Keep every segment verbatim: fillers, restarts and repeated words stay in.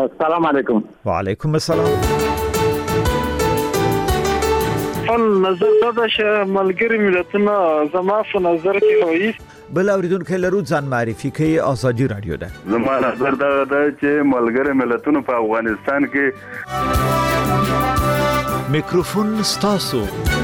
السلام علیکم. وعلیکم السلام. خپل نظر دا چې ملګری ملتونه زما په نظر کې وایي بل اوریدونکو لرو ځان معرفي کوي. ازادي رادیو ده. زما نظر دا ده چې ملګری ملتونه په افغانستان کې میکروفون ستاسو.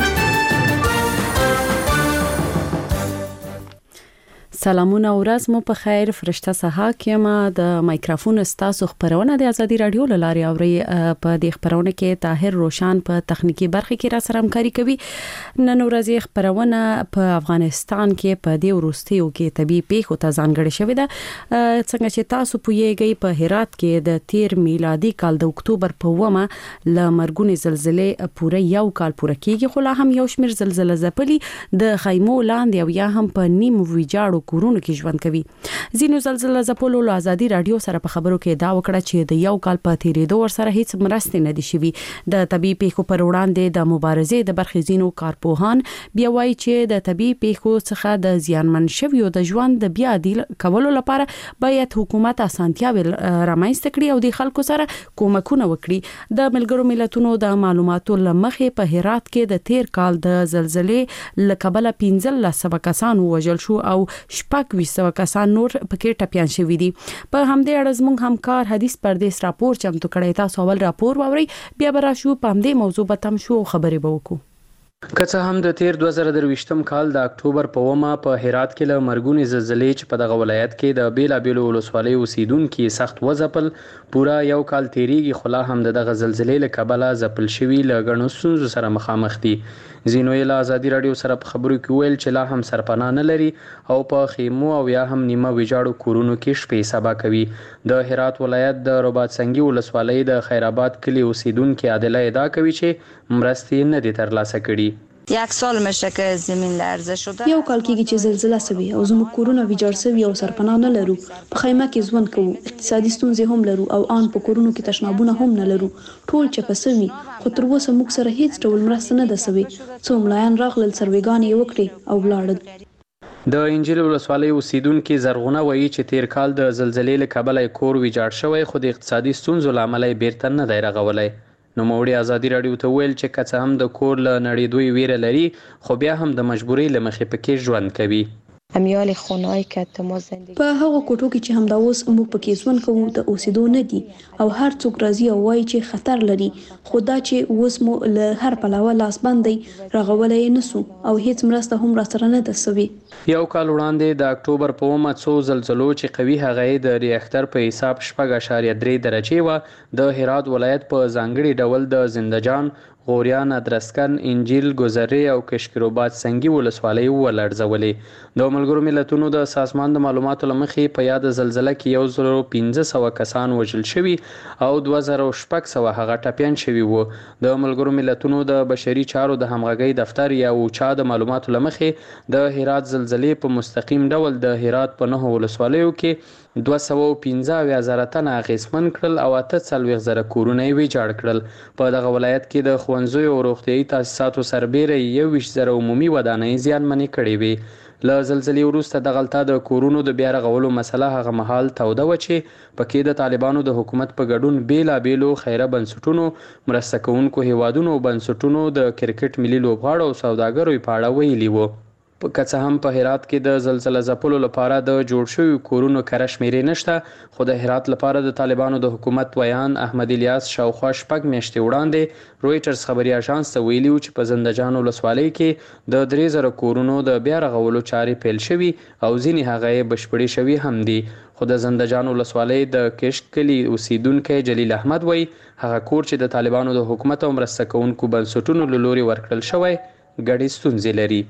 سلامونه ورځ مو په خیر. فرشته سها کېما د مایکروفون ستاسو خبرونه د ازادي رادیو لاري اوري. په دې خبرونه کې طاهر روشان په تخنیکی برخه کې را سره همکاري کوي. نن ورځ خبرونه په افغانستان کې په دې وروستیو کې طبي پیښو ته ځانګړې شوې ده. څنګه چې تاسو پوهیږئ په هرات کې د تیر میلادي کال د اکتوبر په ومه ل مرګونی زلزلې پوره یو کال پوره کیږي، خو لا هم یو شمیر زلزلې زپلي د خیمو لاندې او یا هم په نیم ویجاړو کورونو کې ژوند کوي. ځینو زلزلې زپلو له ازادي رادیو سره په خبرو کې دا وکړه چې د یو کال په تیریدو ور سره هیڅ مرستې نه دي شوي. د طبي پیښو پر وړاندې د مبارزې د برخې ځینو کارپوهان بیا وایي چې د طبي پیښو څخه د زیانمن شویو د ژوند د بیا عادل کولو لپاره باید حکومت اسانتیاوي رامنځته کړي او د خلکو سره کومکونه وکړي. د ملګرو ملتونو د معلوماتو لمخې په هرات کې د تیر کال د زلزلې لکبله پنځه سوه کسان وژل شو او شپږ ویسته کسان نور پکې ټپيان شوي دي. په همدې اړه زموږ همکار حدیث پردیس راپور چمتو کړی. تاسو اول راپور واورئ بیا به راشو په همدې موضوع به تم شو خبرې به وکړو. که څه هم د تیر دوه زره درویشتم کال د اکتوبر په ومه په هرات کې له مرګونی زلزلې چې په دغه ولایت کې د بیلابیلو ولسوالیو اوسیدونکو سخت وځپل پورا یو کال تیریږي، خو لا هم دغه زلزلې له کبله ځپل شوي له ګڼو ستونزو سره مخامخ دي. ځینو یې له ازادي رادیو سره په خبرو کې ویل چې لا هم سرپناه نه لري او په خیمو او یا هم نیمه ویجاړو کورونو کې شپې سبا کوي. د هرات ولایت د رباط سنگي ولسوالۍ د خیرآباد کلی اوسیدونکو عادله ادعا کوي چې مرستې نه دي ترلاسه کړي. یک سال میشه که زمین لرزه شده. یو کال کېږي چې زلزله سوي او زموږ کورونه ویجاړ سوي او سرپناه نه لرو. په خیمه کې ژوند کوو، اقتصادي ستونزې هم لرو او ان په کورونو کې تشنابونه هم نه لرو. ټول چپه سوي، خو تر اوسه موږ سره هیڅ ډول مرسته نه ده سوي. څو ملایان راغلل سروېګانې یې وکړې او ولاړل. د انجیل ولسوالۍ اوسیدونکو زرغونه وایي چې تیر کال د زلزلې له کبله کور ویجاړ شوی، خو د اقتصادي ستونزو له امله بیرته نه دی رغولی. نو موړي ازادي رادیو ته ویل چې که څه هم د کور له نړېدو ویره لري، خو بیا هم د مجبورۍ له مخې پکې ژوند کوي. امیال خونه‌ای که ما زندگی په هغه کوټو کې چې همدا اوس موږ پکې ژوند کوو د اوسېدو نه دي او هر څوک راځي او وایي چې خطر لري، خو دا چې اوس مو له هر پلوه لاس بندي رغولای نه سو او هیڅ مرسته هم را سره نه ده سوي. یو کال وړاندې د اکتوبر په اومه څو زلزلو چې قوي هغه د ریاکټر په حساب شپږ اعشاریه درې درجې و د هرات ولایت په ځانګړي ډول د زندجان، غوریان، ادرسکن، انجیل، ګذرې او کشکروباد سنگي ولسوالۍ ولړزولې. د ملګرو ملتونو د سازمان د معلوماتو لمخې په یاد زلزلې کې یو زر پنځه سوه کسان وژل شوي او دوه زره شپږ سوه هغه ټپيان شوي وو. د ملګرو ملتونو د بشري چارو د همغږۍ دفتر یا اوچا د معلوماتو لمخې د هرات زلزلې په مستقیم ډول د هرات په نهو ولسوالیو کې دوه سوه پنځه اویا زره تنه اغېزمن کړل او اته څلوېښت زره کورونه یې ویجاړ کړل. په دغه ولایت کې د ښوونځیو او روغتیایي تاسیساتو سربیره یو ویشت زره عمومي ودانۍ زیانمنې کړې وې. له زلزلې وروسته دغلته د کورونو د بیا رغولو مسله هغه مهال توده وه چې پکې د طالبانو د حکومت په ګډون بیلابیلو خیره بنسټونو، مرسته کوونکو هیوادونو او بنسټونو د کرکټ ملي لوبغاړو او سوداګرو په اړه ویلي وو. که څه هم په هرات کې د زلزلې ځپلو لپاره د جوړ شویو کورونو کره شمیرې نشته، خو د هرات لپاره د طالبانو د حکومت ویان احمد الیاس شاوخوا شپږ میاشتې وړاندې رویټرز خبري اژانس ته ویلي و چې په زندجان ولسوالۍ کې د درې زره کورونو د بیا رغولو چارې پیل شوي او ځینې هغه یې بشپړې شوي هم دي. خو د زندجان ولسوالۍ د کشک کلي اوسیدونکی جلیل احمد وایي هغه کور چې د طالبانو د حکومت او مرسته کوونکو بنسټونو له لوري ورکړل شوی ګډې ستونزې لري.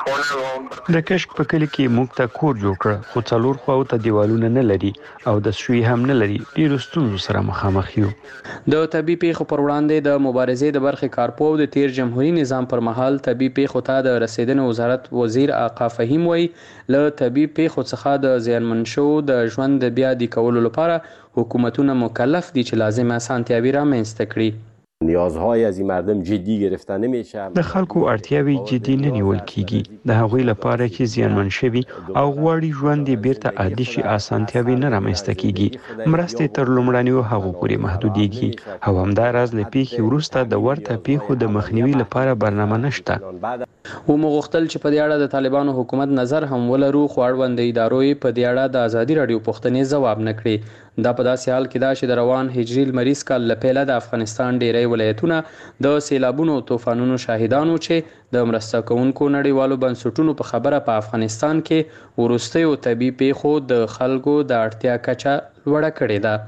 د کشک په کلی کې موږ ته کور جوړ کړ، خو څلور خواو ته دیوالونه نه لري او د سوی هم نه لري. ډیرو ستونزو سره مخامخ یو. د طبي پیښو پر وړاندې د مبارزې د برخې کارپوه د تیر جمهوریت نظام پر مهال طبي پیښو ته د رسیدنې وزارت وزیر آقا فهیم وایي له طبي پیښو څخه د زیانمن شوو د ژوند د بیا عادي کولو لپاره حکومتونه مکلف دي چې لازم اسانتیاوي رامنځته کړي. نیازهای از این مردم جدی گرفته نمیشه. د خلکو اړتیاوې جدي نه نیول کیږي. د هغوی لپاره چې زیانمن شوي او غواړي ژوند یې بیرته عادي شي اسانتیاوې نه رامنځته کیږي. مرستې تر لومړنیو هغو پورې محدودېږي او همداراز له پیښې وروسته د ورته پیښو د مخنیوي لپاره برنامه نشته. و مغختل چې په دې اړه د طالبانو حکومت نظر هم ولرو خو اړوند ادارو په دې اړه د ازادي رادیو پوښتنې ځواب نکړي. دا په داسې حال کې دا چې د روان هجري لمریز کال له پیله د افغانستان ډیری ولایتونه د سیلابونو او طوفانونو شاهدانو چې د مرسته کوونکو نړیوالو بنسټونو په خبره په افغانستان کې وروستیو طبي پیښو د خلکو د اړتیا کچه لوړه کړې ده.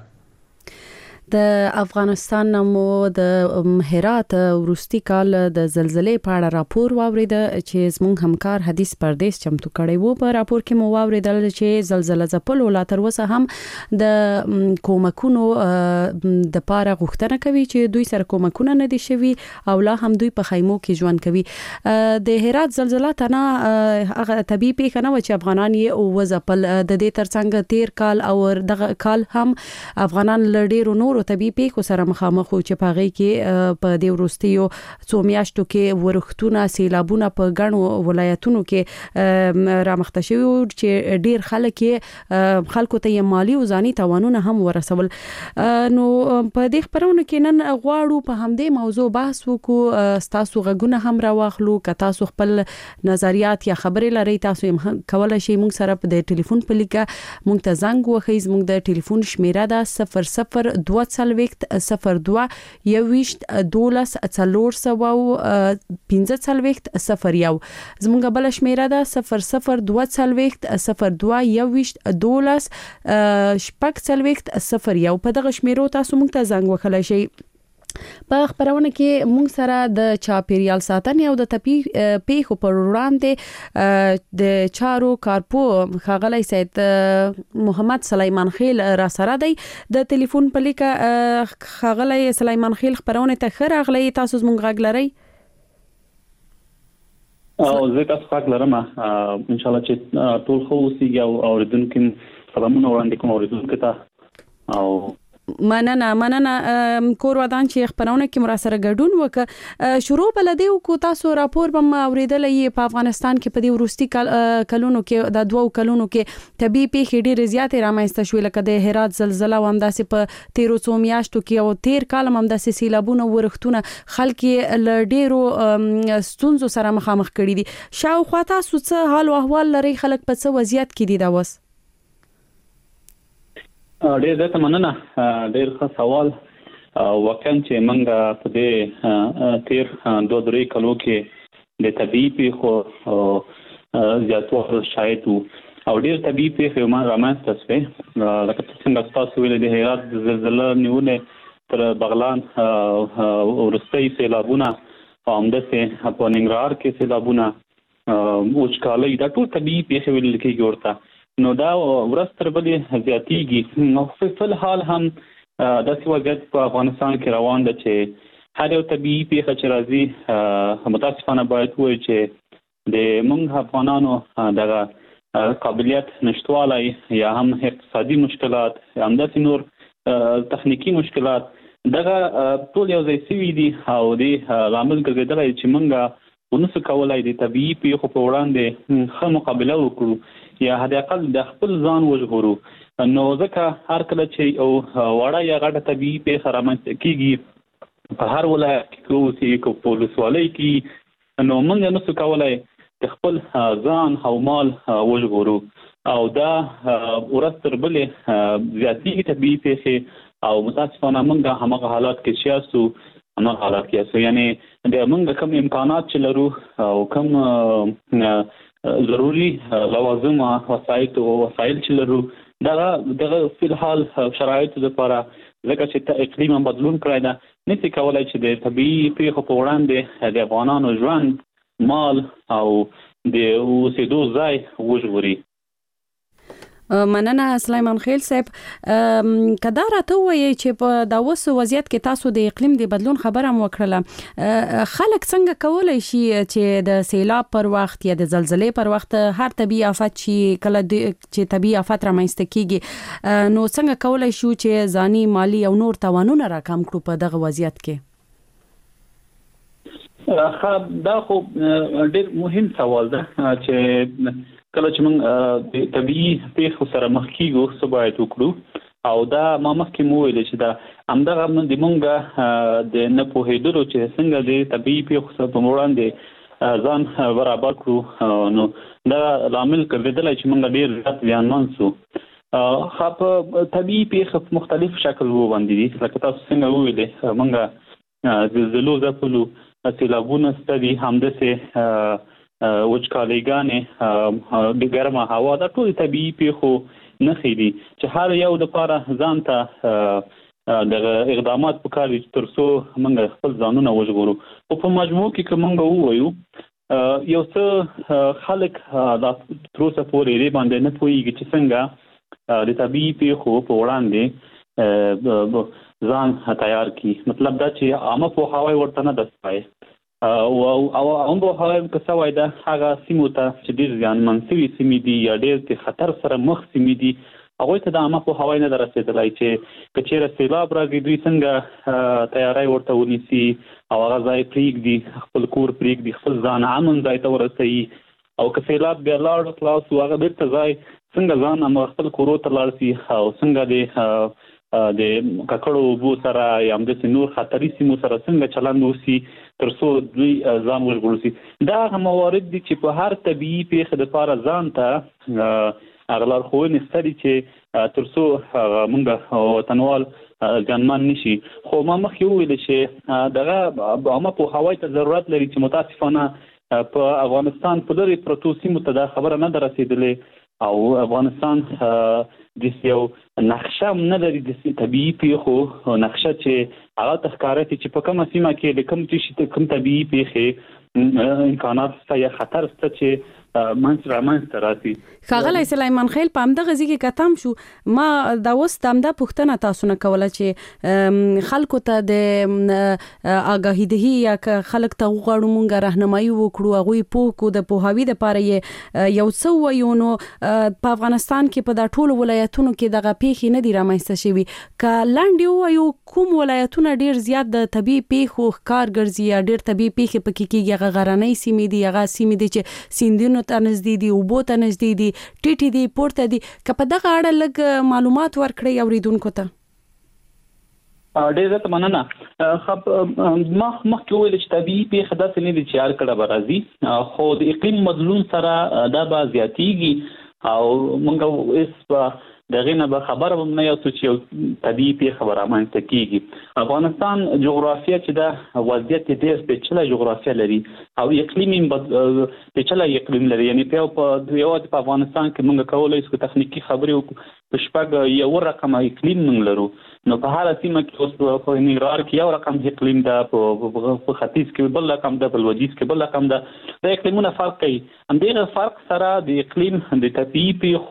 د افغانستان نمو د هرات وروستي کال د زلزلې په اړه راپور واورید چې زموږ همکار حدیث پردیس چمتو کړی وو. په راپور کې مو واوریدل چې زلزلې ځپلو لا تر اوسه هم د کومکونو د پاره غوښتنه کوي چې دوی سره کومکونه نه دي شوي او لا هم دوی په خیمو کې ژوند کوي. د هرات زلزلې تنه هغه طبيعي پیښه نه و چې افغانان یې وځپل. د دې ترڅنګ تیر کال او دغه کال هم افغانان لړ نور طبي پیښو سره مخامخ وو چې پاغي کې په دې وروستیو څو میاشتو کې ورښتونه سیلابونه په ګڼو ولایتونو کې رامخته شوي چې ډیر خلک خلکو ته مالی او ځاني تاوانونه هم ورسول. نو په دې خبرونه کې نن غواړو په همدې موضوع بحث وکړو. تاسو غږونه هم راواخلو که تاسو خپل نظریات یا خبرې لرئ تاسو هم کولای شئ موږ سره په ټلیفون په لیکه موږ ته زنګ وکړئ. موږ د ټلیفون شمیره ده صفر صفر دوه څلوېښت صفر دوه یوویشت دولس څلور سوه پنځه څلوېښت صفر یو. زموږ بل شمیره ده صفر صفر دوه څلوېښت صفر دوه یوویشت دولس شپږ څلوېښت صفر یو. په دغه شمیرو تاسو موږ ته زنګ وکړئ شئ. په خبرونه کې موږ سره د چاپیریال ساتنې او د طبي پیښو پر وړاندې د چارو کارپو ښاغلی سید محمد سلیمان خیل را سره دی د ټلیفون په لیکه. ښاغلی سلیمان خیل خبرونه ته ښه راغلی. تاسو زموږ غږ لرئ؟ او زه تاسو غږ لرم ان شاء الله چې ټول خو اوسېږي او اوریدونکو سلامونه وړاندې کوم اوریدونکو ته. او مننه مننه کور ودان چې خبرونه کې مراسره ګډون وک شروع بلدي او کو تاسو راپور به اوریدل یې په افغانستان کې په دې وروستي کلونو کې د دوو کلونو کې طبي پیښې ډېر زیات رامنځته شوې لکه د هرات زلزلہ او همداسې په تیرو څو میاشتو کې او تیر کال هم همداسې سیلابونه ورښتونه خلک ل ډېرو ستونزو سره مخامخ کړي دي. شاوخوا تاسو څه حال او احوال لري؟ خلک په څه وضعیت کې دي دا وس؟ ډېر زیاته مننه. ډېر ښه سوال. واقعا چې موږ په دې تیر دوه درې کلو کې د طبي پیښو زیاتوالی شاهد وو او ډېر طبي پیښې هم رامنځته شوې. لکه څنګه تاسو ویلي د هرات زلزلې نیولې تر بغلان وروستي سیلابونه او همداسې په ننګرهار کې سیلابونه وچکالۍ دا ټول طبي پیښې ویل کېږي ورته. نو دا ورځ تر بلې زیاتېږي. نو په الحال هم داسې وضعیت په افغانستان کې روان ده چې هر یو طبیعي پیښه چې راځي متاسفانه باید ووایو چې د موږ افغانانو دغه قابلیت نشتوالی یا هم اقتصادي مشکلات یا همداسې نور تخنیکي مشکلات دغه ټول یو ځای شوي دي او دې لامل ګرځېدلی چې موږ ونسو کولای د طبیعي پیښو په وړاندې ښه مقابله وکړو یا حد اقل د خپل ځان وژغورو. نو ځکه هر کله چې یو وړه یا غټه طبیعي پیښه رامنځته کېږي په هر ولایت کې اوسي که په ولسوالۍ کې نو موږ نسو کولای د خپل ځان او مال وژغورو او دا ورځ تر بلې زیاتېږي طبیعي پیښې او متاسفانه موږ هماغه حالات کې چې یاستو هماغه حالات کې یاستو. یعنې د موږ کوم امکانات چې لرو او کوم ضروري لوازم وسایل او وسایل چې لرو دغه دغه په الحال شرایطو لپاره ځکه چې اقلیم بدلون کړی ده نشي کولای چې د طبیعي پیښو په وړاندې د افغانانو ژوند مال او د اوسېدو ځای وژغوري. مننه سلیمان خیل صاحب. کدا راته وایي چې په دا اوس وضعیت کې تاسو د اقلیم د بدلون خبره مو وکړه. خلک څنګه کولای شي چې د سیلاب پر وخت یا د زلزلې پر وخت هر طبي آفت چې کله چې طبي آفت رامنځته کیږي نو څنګه کولای شو چې ځاني مالی او نور توانونه راکم کړو په دغه وضعیت کې؟ دا خو ډېر مهم سوال ده چې کله چې موږ د طبيعي پیښو سره مخ کیږو څه باید وکړو او دا ما مخکې مو ویل چې دا همدغه د موږ د نه پوهېدلو چې څنګه د طبيعي پیښو سره په وړاندې ځان برابر کړو نو دا لامل ګرځېدلی چې موږ ډېر زیات زیانمن سو. خو په طبيعي پیښه په مختلف شکل وباندې دي لکه تاسو څنګه وویلې موږ زلزلو ځپلو سیلابونه ستدي همداسې وچکالیګانې د ګرمه هوا دا ټول طبيعي پیښو نښې دي چې هر یو دپاره ځان ته دغه اقدامات پکار دي تر څو موږ خپل ځانونه وژغورو. خو په مجموع کې که موږ ووایو یو څه خلک لا تر اوسه پورې دې باندې نه پوهېږي چې څنګه د طبيعي پیښو په وړاندې ځان تیار کی. مطلب دا چې عامه پوهاوی ورته نه ده سوی او عامه پوهاوی که سوی ده هغه سیمو ته چې ډېر زیانمن سوي سیمې دي یا ډېر د خطر سره مخ سیمې دي هغوی ته د عامه پوهاوی نه ده رسېدلی چې که چېرې سیلاب راځي دوی څنګه تیاری ورته ونیسي او هغه ځای پرېږدي خپل کور پرېږدي خپل ځان امن ځای ته ورسوي او که سیلاب بیا لاړ خلاص و هغه بېرته ځای څنګه ځان خپل کورو ته لاړ شي او څنګه د د ککړو اوبو سره یا همداسې نور خطري سیمو سره څنګه چلند وشي تر څو دوی ځان وژغورل شي. دا هغه موارد دي چې په هر طبيعي پیښې دپاره ځان ته هغه لارښوونې شته دي چې تر څو موږ وطنوال زیانمن نه شي. خو ما مخکې وویل چې دغه عامه پوهاوی ته ضرورت لري چې متاسفانه په افغانستان په لرې پرتو سیمو ته دا خبره نه ده رسېدلې او افغانستان د یو نقشه هم نه لري د طبيعي پیښو نقشه چې هغه ته ښکاره کړي چې په کومه سیمه کې د کوم څه کوم طبيعي پیښې امکانات شته یا خطر شته چې منځ رامنځته راسي. ښاغلی سلیمان خیل په همدغه ځای کې کتم شو ما دا اوس د همدا پوښتنه تاسو نه کوله چې خلکو ته د آګاهي دهي یا که خلک ته وغواړو مونږ راهنمایي وکړو هغوی پوه کړو د پوهاوي دپاره یې یو څه ووایو نو په افغانستان کې په دا ټولو ولایتونو کې دغه پیښې نه دي رامنځته شوي که لنډ یې ووایو کوم ولایتونه ډېر زیات د طبیعي پیښو ښکار ګرځي یا ډېر طبیعي پیښې پکې کېږي هغه غرنۍ سیمې دي هغه سیمې دي چې سیندونو ته نږدې دي اوبو ته نږدې دي ټیټې دي پورته دي که په دغه اړه لږ معلومات ورکړئ اوریدونکو ته. ډېر زیاته مننه. ما مخکې وویل چې طبیعي پیښه داسې نه دي چې هر کله به راځي خو د اقلیم بدلون سره دا به زیاتېږي او موږ اوس به د هغې نه به خبره هم نه یاستو چې یو طبیعي پیښه به رامنځته کېږي. افغانستان جغرافیه چې ده وضعیت یې ډېر پېچلی جغرافیه لري او اقلیم یې پېچلی اقلیم لري یعنې په یوازې په افغانستان کې موږ کولی شو تخنیکي خبرې وکړو په شپږ یو رقمه اقلیم موږ لرو نو په هره سیمه کې اوس په ننګرهار کې یو رقم اقلیم ده په ختیځ کې بل رقم ده په لویدیځ کې بل رقم ده دا اقلیمونه فرق کوي. همدغه فرق سره د اقلیم د طبیعي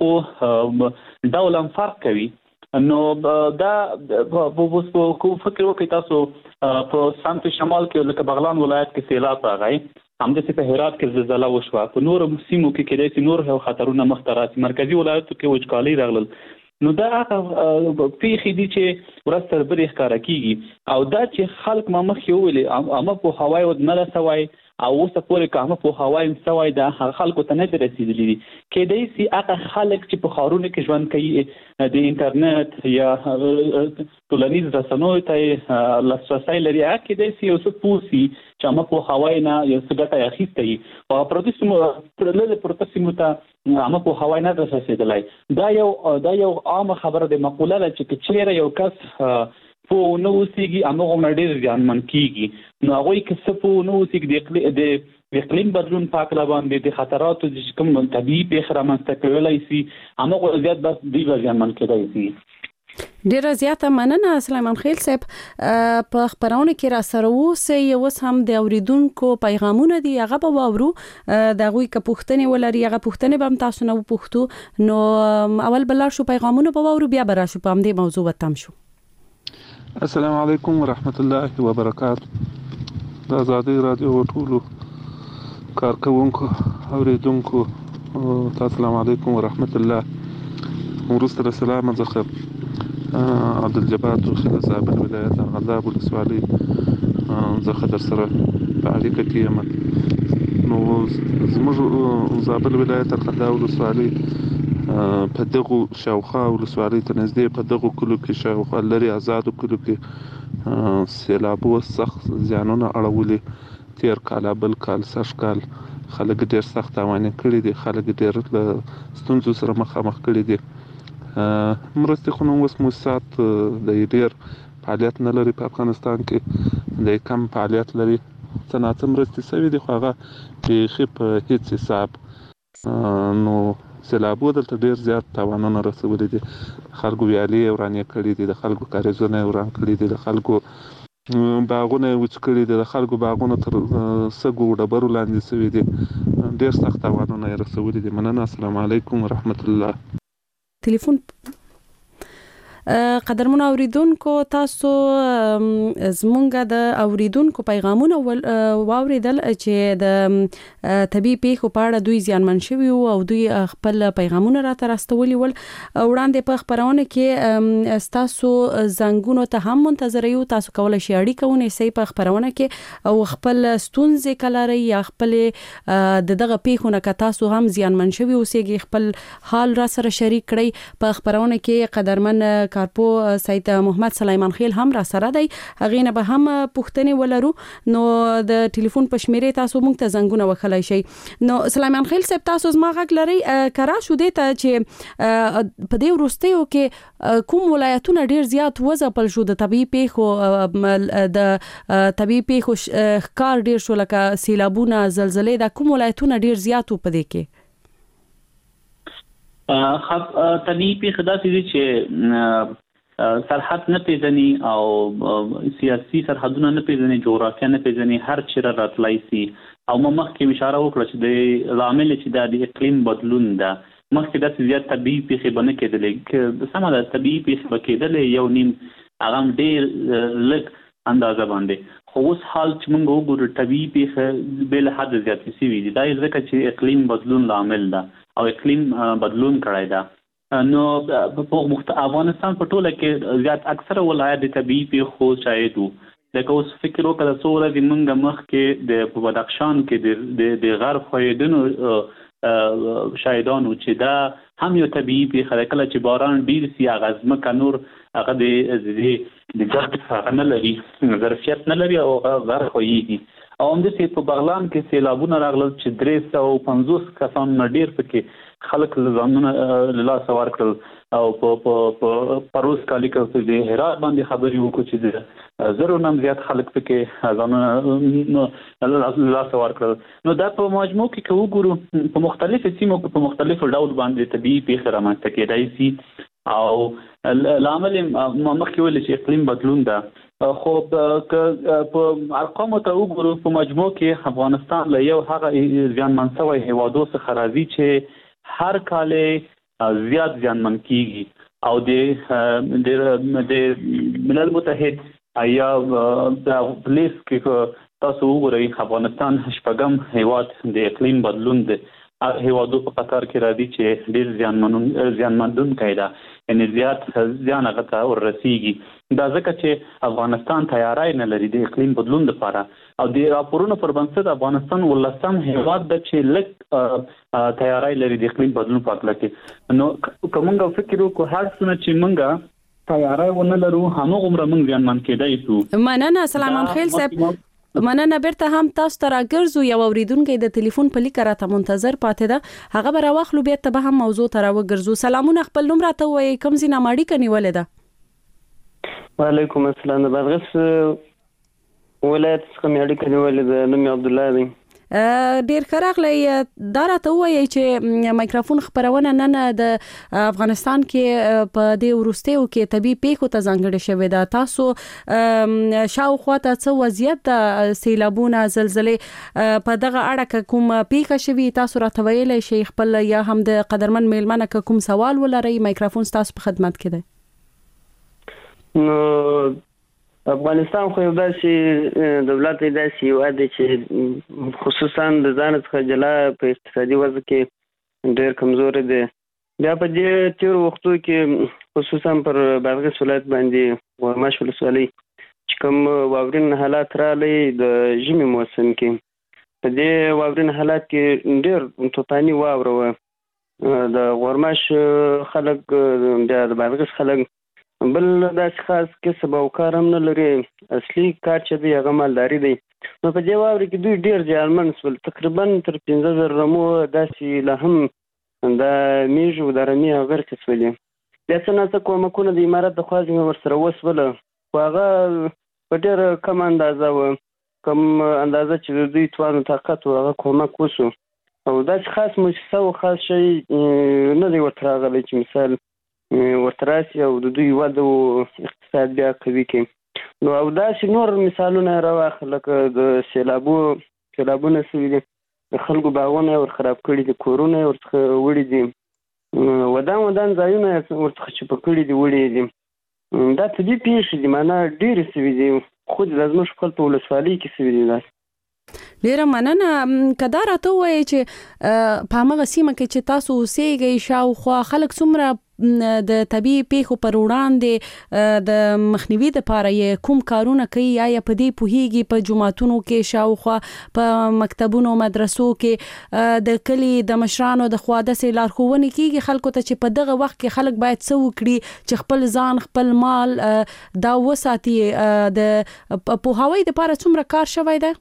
پیښو ډول هم فرق کوي نو دا اوس په فکر وکړئ تاسو په سمت شمال کې لکه بغلان ولایت کې سیلاب راغی همداسې په هرات کې زلزله وشوه په نورو سیمو کې کېدای شي نور خطرونه مخته راسي مرکزي ولایتو کې وچکالي راغلل نو دا هغه پیښې دي چې ورځ تر بلې ښکاره کېږي او دا چې خلک ما مخکې وویلې عامه پوهاوی نه ده سوی او اوسه پورې که عامه پوهاوی هم سوی ده هغه خلکو ته نه دي رسېدلي دي. کېدای شي هغه خلک چې په ښارونو کې ژوند کوي د انټرنیټ یا ټولنیز رسنیو ته یې لاسرسی لري هغه کېدای شي یو څه پوه شي چې عامه پوهاوی نه یو څه ګټه یې اخیستی وي او پردو سیمو لرې پرته سیمو ته عامه پوهاوی نه ده رسېدلی. دا یو دا یو عامه خبره د مقوله ده چې که چېرې یو کس پوه ونه اوسېږي هماغومره ډېر زیانمن کېږي نو هغوی که څه پوه ونه اوسېږي د اقلیم بدلون په هکله باندې د خطراتو چې کوم طبیعي پیښې رامنځته کولی شي هماغومره زیات بس دوی به زیانمن کېدی شي. ډیره زیاته مننه سلیمان خیل صاحب په خبرونه کې را سره اوسئ اوس هم د اوریدونکو پیغامونه دي هغه به واورو د هغوی که پوښتنې ولري هغه پوښتنې به هم تاسو نه وپوښتو نو اول به لاړ شو پیغامونه به واورو بیا به راشو په همدې موضوع به تم شو. السلام علیکم ورحمت الله وبرکاته. د آزادۍ راډیو ټولو کارکوونکو اوریدونکو تاسو السلام علیکم ورحمت الله. وروسته له سلامه څخه عبدالجبار توخی د زابل ولایت ارغنداب ولسوالۍ څخه در سره په اړیکه کې یم. نو زموږ زابل ولایت ارغنداب ولسوالۍ په دغو شاوخوا ولسوالۍ ته نږدې په دغو کلو کې شاوخوا لرې آزادو کلو کې سیلابو سخت زیانونه اړولي. تیر کال بل کال سږ کال خلک ډېر سخت تاوانې کړي دي، خلک ډېر له ستونزو سره مخامخ کړي دي. مرستې خو نو اوس موسسات د ډېر فعالیت نه لري په افغانستان کې، د کم فعالیت لري. څه ناڅه مرستې شوي دي خو هغه بیخي په هیڅ حساب. نو سیلابو دلته ډېر زیات تاوانونه رسولي دي، خلکو ویالې یې ورانې کړي دي، د خلکو کاریزونه یې وران کړي دي، د خلکو باغونه یې وچ کړي دي، د خلکو باغونه تر سږو ډبرو لاندې شوي دي. ډېر سخت تاوانونه یې رسولي دي. مننه. السلام علیکم ورحمت الله. ټلیفون قدرمن اوریدونکو، تاسو زمونږ د اوریدونکو پیغامونه واوریدل چې د طبي پیښو په اړه دوی زیانمن شوي او دوی خپل پیغامونه راته راستولي ول. وړاندې په خبرونه کې تاسو زنګونو ته هم منتظر یو، تاسو کولای شئ اړیکه ونیسئ په خبرونه کې او خپل ستونزې کلاري یا خپل د دغه پیښو نه که تاسو هم زیانمن شوي اوسئ خپل حال را سره شریک کړئ. په خبرونه کې قدرمن کارپو سید محمد سلیمان خیل هم را سره دی، هغه نه به هم پوښتنې ولرو. نو د ټلیفون په شمیرې تاسو موږ ته زنګونه وکړای شئ. نو سلیمان خیل صاحب، تاسو زما غږ لرئ؟ کرا شو دې ته چې په دې وروستیو کې کوم ولایتونه ډیر زیات وځپل شو د طبي پیښو د طبي پیښو ښکار ډیر شو، لکه سیلابونه، زلزلې، دا کوم ولایتونه ډیر زیات په دې کې؟ خب طبي پیښې داسې دي چې سرحد نه پیژني او سیاسي سرحدونه نه پیژني، جغرافیه نه پیژني، هر چیرې راتلای شي. او ما مخکې اشاره وکړه چې د لامل چې د اقلیم بدلون ده، مخکې داسې زیات طبي پیښې به نه کېدلې. سمه ده، طبي پیښې به کېدلې یو نیم هغه ډېر لږ اندازه باندې. خو اوس حال چې موږ وګورو طبي پیښې بې له حده زیاتې شوي دي. دا یې ځکه چې اقلیم بدلون لامل ده او اقلیم بدلون کړی ده. نو په افغانستان په ټوله کې زیات اکثره ولایت د طبیعي پیښو شاهد وو. لکه اوس فکر وکړه څو ورځې موږ مخکې د په بدخشان کې د غر ښویېدنو شاهدان وو چې دا هم یو طبیعي پیښه ده. کله چې باران ډېر شي هغه ځمکه نور هغه د جذب هغه نه لري، ظرفیت نه لري او هغه غر ښویېږي. او همداسې په بغلان کې سیلابونه راغلل چې درې سوه پنځوس کسان نه ډېر پکې خلک ځانونه له لاسه ورکړل. او په پروز کالي کې د هرات باندې خبرې وکړو چې د زرو نه زیات خلک پکې ځانونه له لاسه ورکړل. نو دا په مجموع کې که وګورو په مختلفو سیمو کې په مختلفو ډول باندې طبیعي پیښې رامنځته کېدای شي. او لامل ما مخکې ویل چې اقلیم بدلون ده. خو په ارقامو ته وګورو په مجموع کې افغانستان له یو هغه زیانمن شوی هیوادو څخه راځي چې هر کال زیات زیانمن کیږي. او د د ملل متحد یا د پولیس کې تاسو وګورئ افغانستان شپږم هیواد د اقلیم بدلون دی هیوادو په قطار کې راځي چې ډېر زیانمنون زیانمندونکی ده، یعنې زیات زیان هغه ته ورسیږي. دا ځکه چې افغانستان تیاری نه لري د اقلیم بدلون لپاره. او د راپورونو پر بنسټ افغانستان ولسم هیواد ده چې لږ تیاری لري د اقلیم بدلون په اړه کې. نو که موږ فکر وکړو هر څونه چې موږ تیاری ونه لرو هماغومره موږ زیانمن کېدای شو. مننه سلیمان خیل صاحب. مننه. بیرته هم تاسو ته راګرځو. یو اوریدونکی د ټلیفون په لیک راته منتظر پاتې ده، هغه به راواخلو، بیرته به هم موضوع ته راوګرځو. سلامونه، خپل نوم راته ووایئ، کوم ځای نه اړیکه نیولې ده؟ وعلیکم السلام. د بادغیس ولایت څخه مې اړیکه نیولې ده. نوم مې عبدالله دی. ډیر ښه راغلی. دا راته ووایئ چې مایکروفون خپرونه نن د افغانستان کې په دې وروستیو کې طبي پیښو ته ځانګړې شوې ده. تاسو شاوخوا ته څه وضعیت ده، سیلابونه، زلزلې، په دغه اړه کوم پیښه شوي تاسو راته ویلی شئ خپل، یا هم د قدرمن میلمنه که کوم سوال ولرئ مایکروفون ستاسو په خدمت کې دی. نو افغانستان خو یو داسې دولت دی، داسې هېواد دی چې خصوصا د ځان څخه جلا په اقتصادي وضع کې ډېر کمزوری دی. بیا په دې تېرو وختو کې خصوصا پر بادغیس ولایت باندې ورماش ولسوالۍ چې کوم واورین حالات راغلي د ژمي موسم کې. په دې واورین حالات کې ډېر توپاني واوره وه. د غورماش خلک بیا د بادغیس خلک بل داسې خاص کسب او کار هم نه لري. اصلي کار چې دی هغه مالداري دی. نو په دې واورې کې دوی ډېر زیانمن شول. تقریبا تر پنځه زره رمو داسې لا هم د میږو د رمې غرقې شولې. بیا څه ناڅه کومکونه د امارت د خوا ځینې ورسره وشوله، خو هغه په ډېره کم اندازه وه. کم اندازه چې د دوی توان و طاقت و هغه کومک وشو. او داسې خاص موسسه و خاص شی نه دی ورته راغلی چې مثال ورته راسي او د دوی وده او اقتصاد بیا قوي کړي. نو او داسې نور مثالونه راواخله لکه د سیلابو سیلابونه شوي دي، د خلکو باغونه یې ورخراب کړي دي، کورونه یې ورڅخه وړي دي، ودان ودان ځایونه یې ورڅخه چپه کړي دي، وړي دي. دا طبیعي پیښې دي، معنا ډېرې شوي دي، خو دا زموږ خپل په ولسوالۍ کې شوي دي. داسې ډیره مننه. که دا راته ووایي چې په همغه سیمه کې چې تاسو اوسېږئ شاوخوا خلک څومره د طبیعي پیښو پر وړاندې د مخنیوي دپاره یې کوم کارونه کوي، یا یا په دې پوهیږي په جوماتونو کې شاوخوا په مکتبونو مدرسو کې د کلي د مشرانو د خوا داسې لارښوونې کیږي خلکو ته چې په دغه وخت کې خلک باید څه وکړي چې خپل ځان خپل مال دا وساتي؟ د پوهاوي دپاره څومره کار شوی دی؟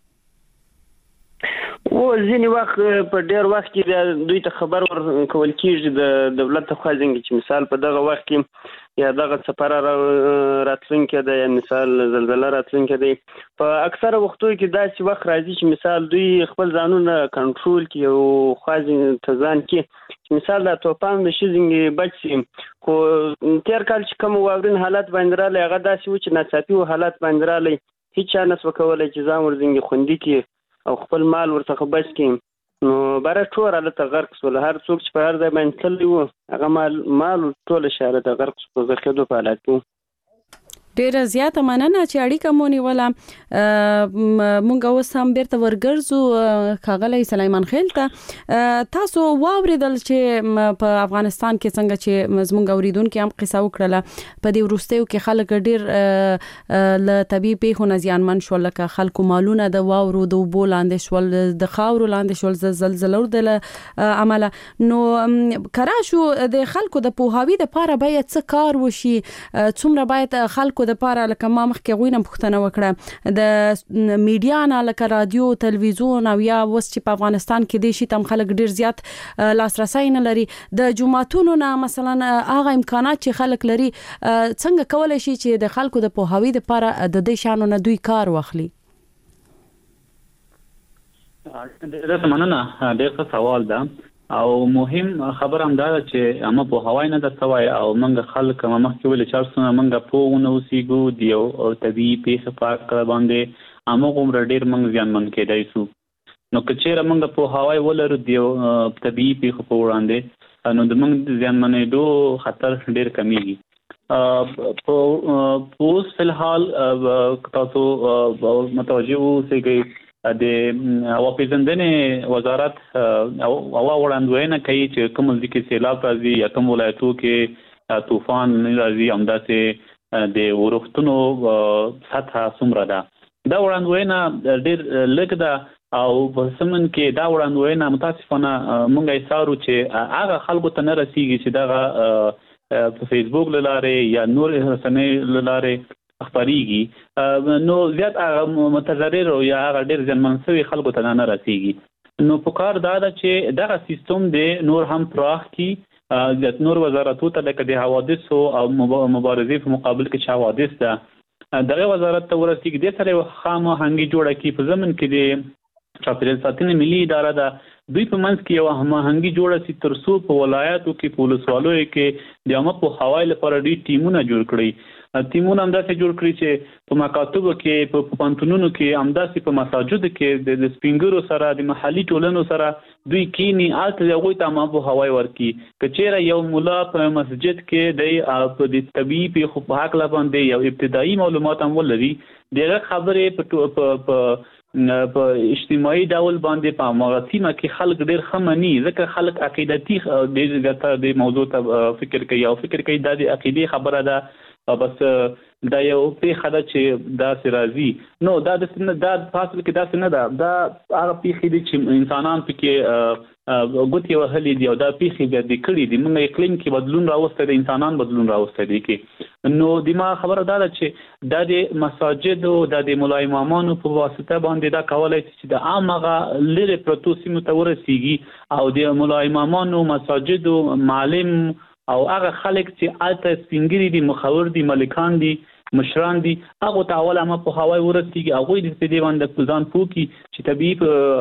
او ځینې وخت په ډېر وخت کې دوی ته خبر ورکول کېږي د دولت لخوا څنګه چې مثال په دغه وخت کې یا دغه څپره راتلونکی دی یا مثال زلزله راتلونکی دی. په اکثره وختونو کې داسې وخت راځي چې مثال دوی خپل ځانونه کنټرول کړي او خوا ته ځان کړي چې مثال د طوفان د شي څنګه بچ شي. خو تېر کال چې کوم واورین حالات باندې راغلی هغه داسې و چې ناڅاپي حالات باندې راغلی، هېڅ چا نسوه کولی چې ځان ورڅنګه خوندي کړي او خپل مال ورڅخه بچ کړي. نو بره ټول هلته غرق شول. هر څوک چې په هر ځای باندې تللی و هغه مال مال ټوله شي هلته غرق شو، په غرقېدو په حالت کې. ډیره زیاته مننه چې اړیکه مو نیوله. مونږ اوس هم بیرته ورګرځو ښاغلی سلیمان خېل ته. تاسو واورېدل چې په افغانستان کې څنګه چې زموږ اوریدونکي هم قصه وکړله، په دې وروستیو کې خلک ډېر له طبیعي پیښو نه زیانمن شول، لکه خلکو مالونه د واورو د اوبو لاندې شول، د خاورو لاندې شول، د زلزلو د امله. نو که راشو د خلکو د پوهاوي دپاره باید څه کار وشي؟ څومره باید خلکو د پاره لکه ما مخکې غوینه پوښتنه وکړه د میډیا نه لکه رادیو تلویزیون او یا اوس چې په افغانستان کې دی شي تم خلک ډیر زیات لاسرسي نه لري، د جوماتونو نه مثلا هغه امکانات چې خلک لري څنګه کولای شي چې د خلکو د پوهاوي لپاره د دې شانو نه دوی کار واخلي؟ ډېر مننه، ډېر ښه سوال ده او مهم خبر هم دا چې اما په هوای نه د سوای او منګه خلک ما مخکې ویل چې ارسونه منګه په ونه اوسېګو دیو او طبيعي پیښه پاک کړ باندې اما کوم ډېر منګ ځان من کېدای شو. نو کچېره منګه په هوای ولر دیو طبيعي پیښه په وړاندې نو د منګ ځان منې دو خطر ډېر کمیږي. په اوس فلحال تاسو متوجه اوسئ د واپیژندنې وزارت او وړاندوینه کوي چې کوم ځکه سیلاب راځي یا کوم ولایتو کې طوفان راځي همداسې د ورښتونو سطحه څومره ده. دا وړاندوینه ډېر لږ ده او په سمن کې دا وړاندوینه متاسفانه موږ یې څارو چې هغه خلکو ته نه رسیږي چې دغه په فیسبوک له لارې یا نور رسنۍ له لارې خبريږي. نو زیات هغه متضرر او یا هغه ډېر ځنمن شوي خلکو ته نه رسیږي. نو په کار دا ده چې دغه سیستم د نور هم پراخ کی د نور وزارتو ته لکه د حوادثو او مبارزې په مقابل کې چې حوادث ده دغه وزارت ته ورسیږي د سره خامه هنګي جوړه کی په زمن کې د چاپیریال ساتنې ملي اداره ده دوی په منځ کې یو هماهنګي جوړه سي ترڅو په ولایتو کې په ولسوالۍ کې د عامه په حوالې لپاره ډېر ټیمونه جوړ کړي. ټیمونه همداسې جوړ کړي چې په مکاتبو کې په پوهنتونونو کې همداسې په مساجدو کې د سپینګرو سره د محلي ټولنو سره دوی کینی هلته هغوی ته عامه په هوای ورکړي. که چېرې یو ملا په مسجد کې دی په د طبیعي پیښو په هکله باندې یو ابتدایي معلومات هم ولري د هغه خبرې په په اجتماعي ډول باندې په هغه سیمه کې خلک ډېر ښه مني ځکه خلک عقیدتي د موضوع ته فکر کوي او فکر کوي دا د عقیدې خبره ده بس دا یو پیښه ده چې داسې راځي نو دا د دا فاصل کې داسې نه ده دا هغه پیښې دي چې انسانان پکې ګوتې وهلې دي او دا پیښې بیا دې کړي دي موږ اقلیم کې بدلون راوستی دی انسانان بدلون راوستی دی کې نو د ما خبره دا ده چې دا د مساجدو دا د ملا امامانو په واسطه باندې دا کولی شي چې د عام هغه لرې پرتو سیمو ته ورسیږي او د ملا امامانو مساجدو معلم او هغه خلک چې هلته سپینګري دي مخور دي ملکان دي مشران دي هغه ته اول هم په هوای ورسیږي هغوی د دې باندې ځان پوکي چې طبیعي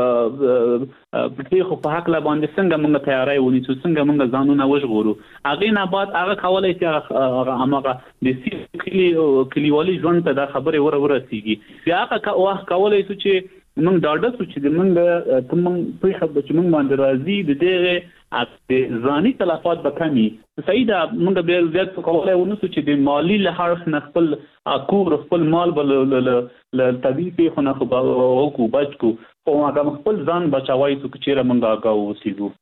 پېښو په هکله باندې څنګه موږ تیاری ونیسو څنګه موږ ځانونه وژغورو هغې نه بعد هغه کولی شي هماغه د کلي کلیوالي ژوند ته دا خبرې ور ورسیږي بیا هغه وخت کولی شو چې موږ ډاډه شو چې موږ ته موږ پېښه چې موږ باندې راځي د دغې ځاني تلفات به کمي صحیح ده موږ بیا زیات کولی ونسو چې د مالي له اړخ نه خپل کور خپل مال به له طبیعي پېښو نه وکړو بچ کړو خو هغه خپل ځان بچوای شو که چېرې موږ آګاه واوسېږو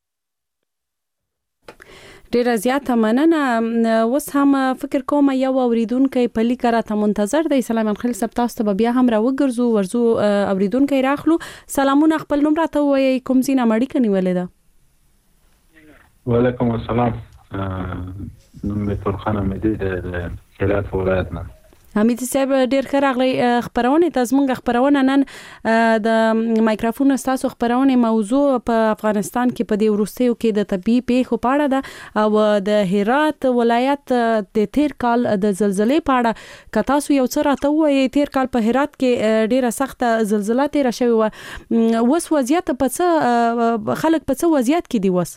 ډیره زیاته مننه اوس هم فکر کوم یو اوریدونکو په لیکه راته منتظر دی سلام خلیل صاحب تاسو ته بیا هم راوګرځو ورزو اوریدونکو راخلو سلامونه خپل نوم راته وایي کوم ځای نه مړی کنيولې ده وعلیکم السلام نوم مې فرخان امیدي د هرات ولایت نه حمید صاحب ډیر ښه راغلی خبرونه تاسو موږ خبرونه نن د مایکروفون تاسو خبرونه موضوع په افغانستان کې په دې وروستیو کې د طبي پیښو په اړه ده او د هرات ولایت د تیر کال د زلزلې په اړه که تاسو یو څه راته وایي تیر کال په هرات کې ډیره سخته زلزلہ تیر شوی و اوس وضعیت په څه خلک په څه وضعیت کې دي وس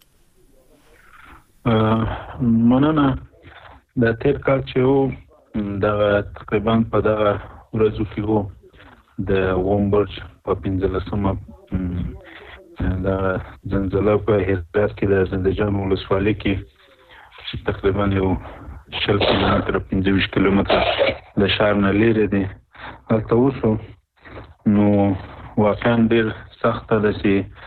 مننه د تیر کال چې دا تقریبا په دغه ورځو کې وو د وومبرج په پنځلسمه د زلزلہ په هرات کې د زندجان ولسوالۍ کې چې تقریبا یو شل کیلومتره پنځه ویشت کیلومتره د ښار نه لرې دی هلته وشو نو واقعا ډېر سخته ده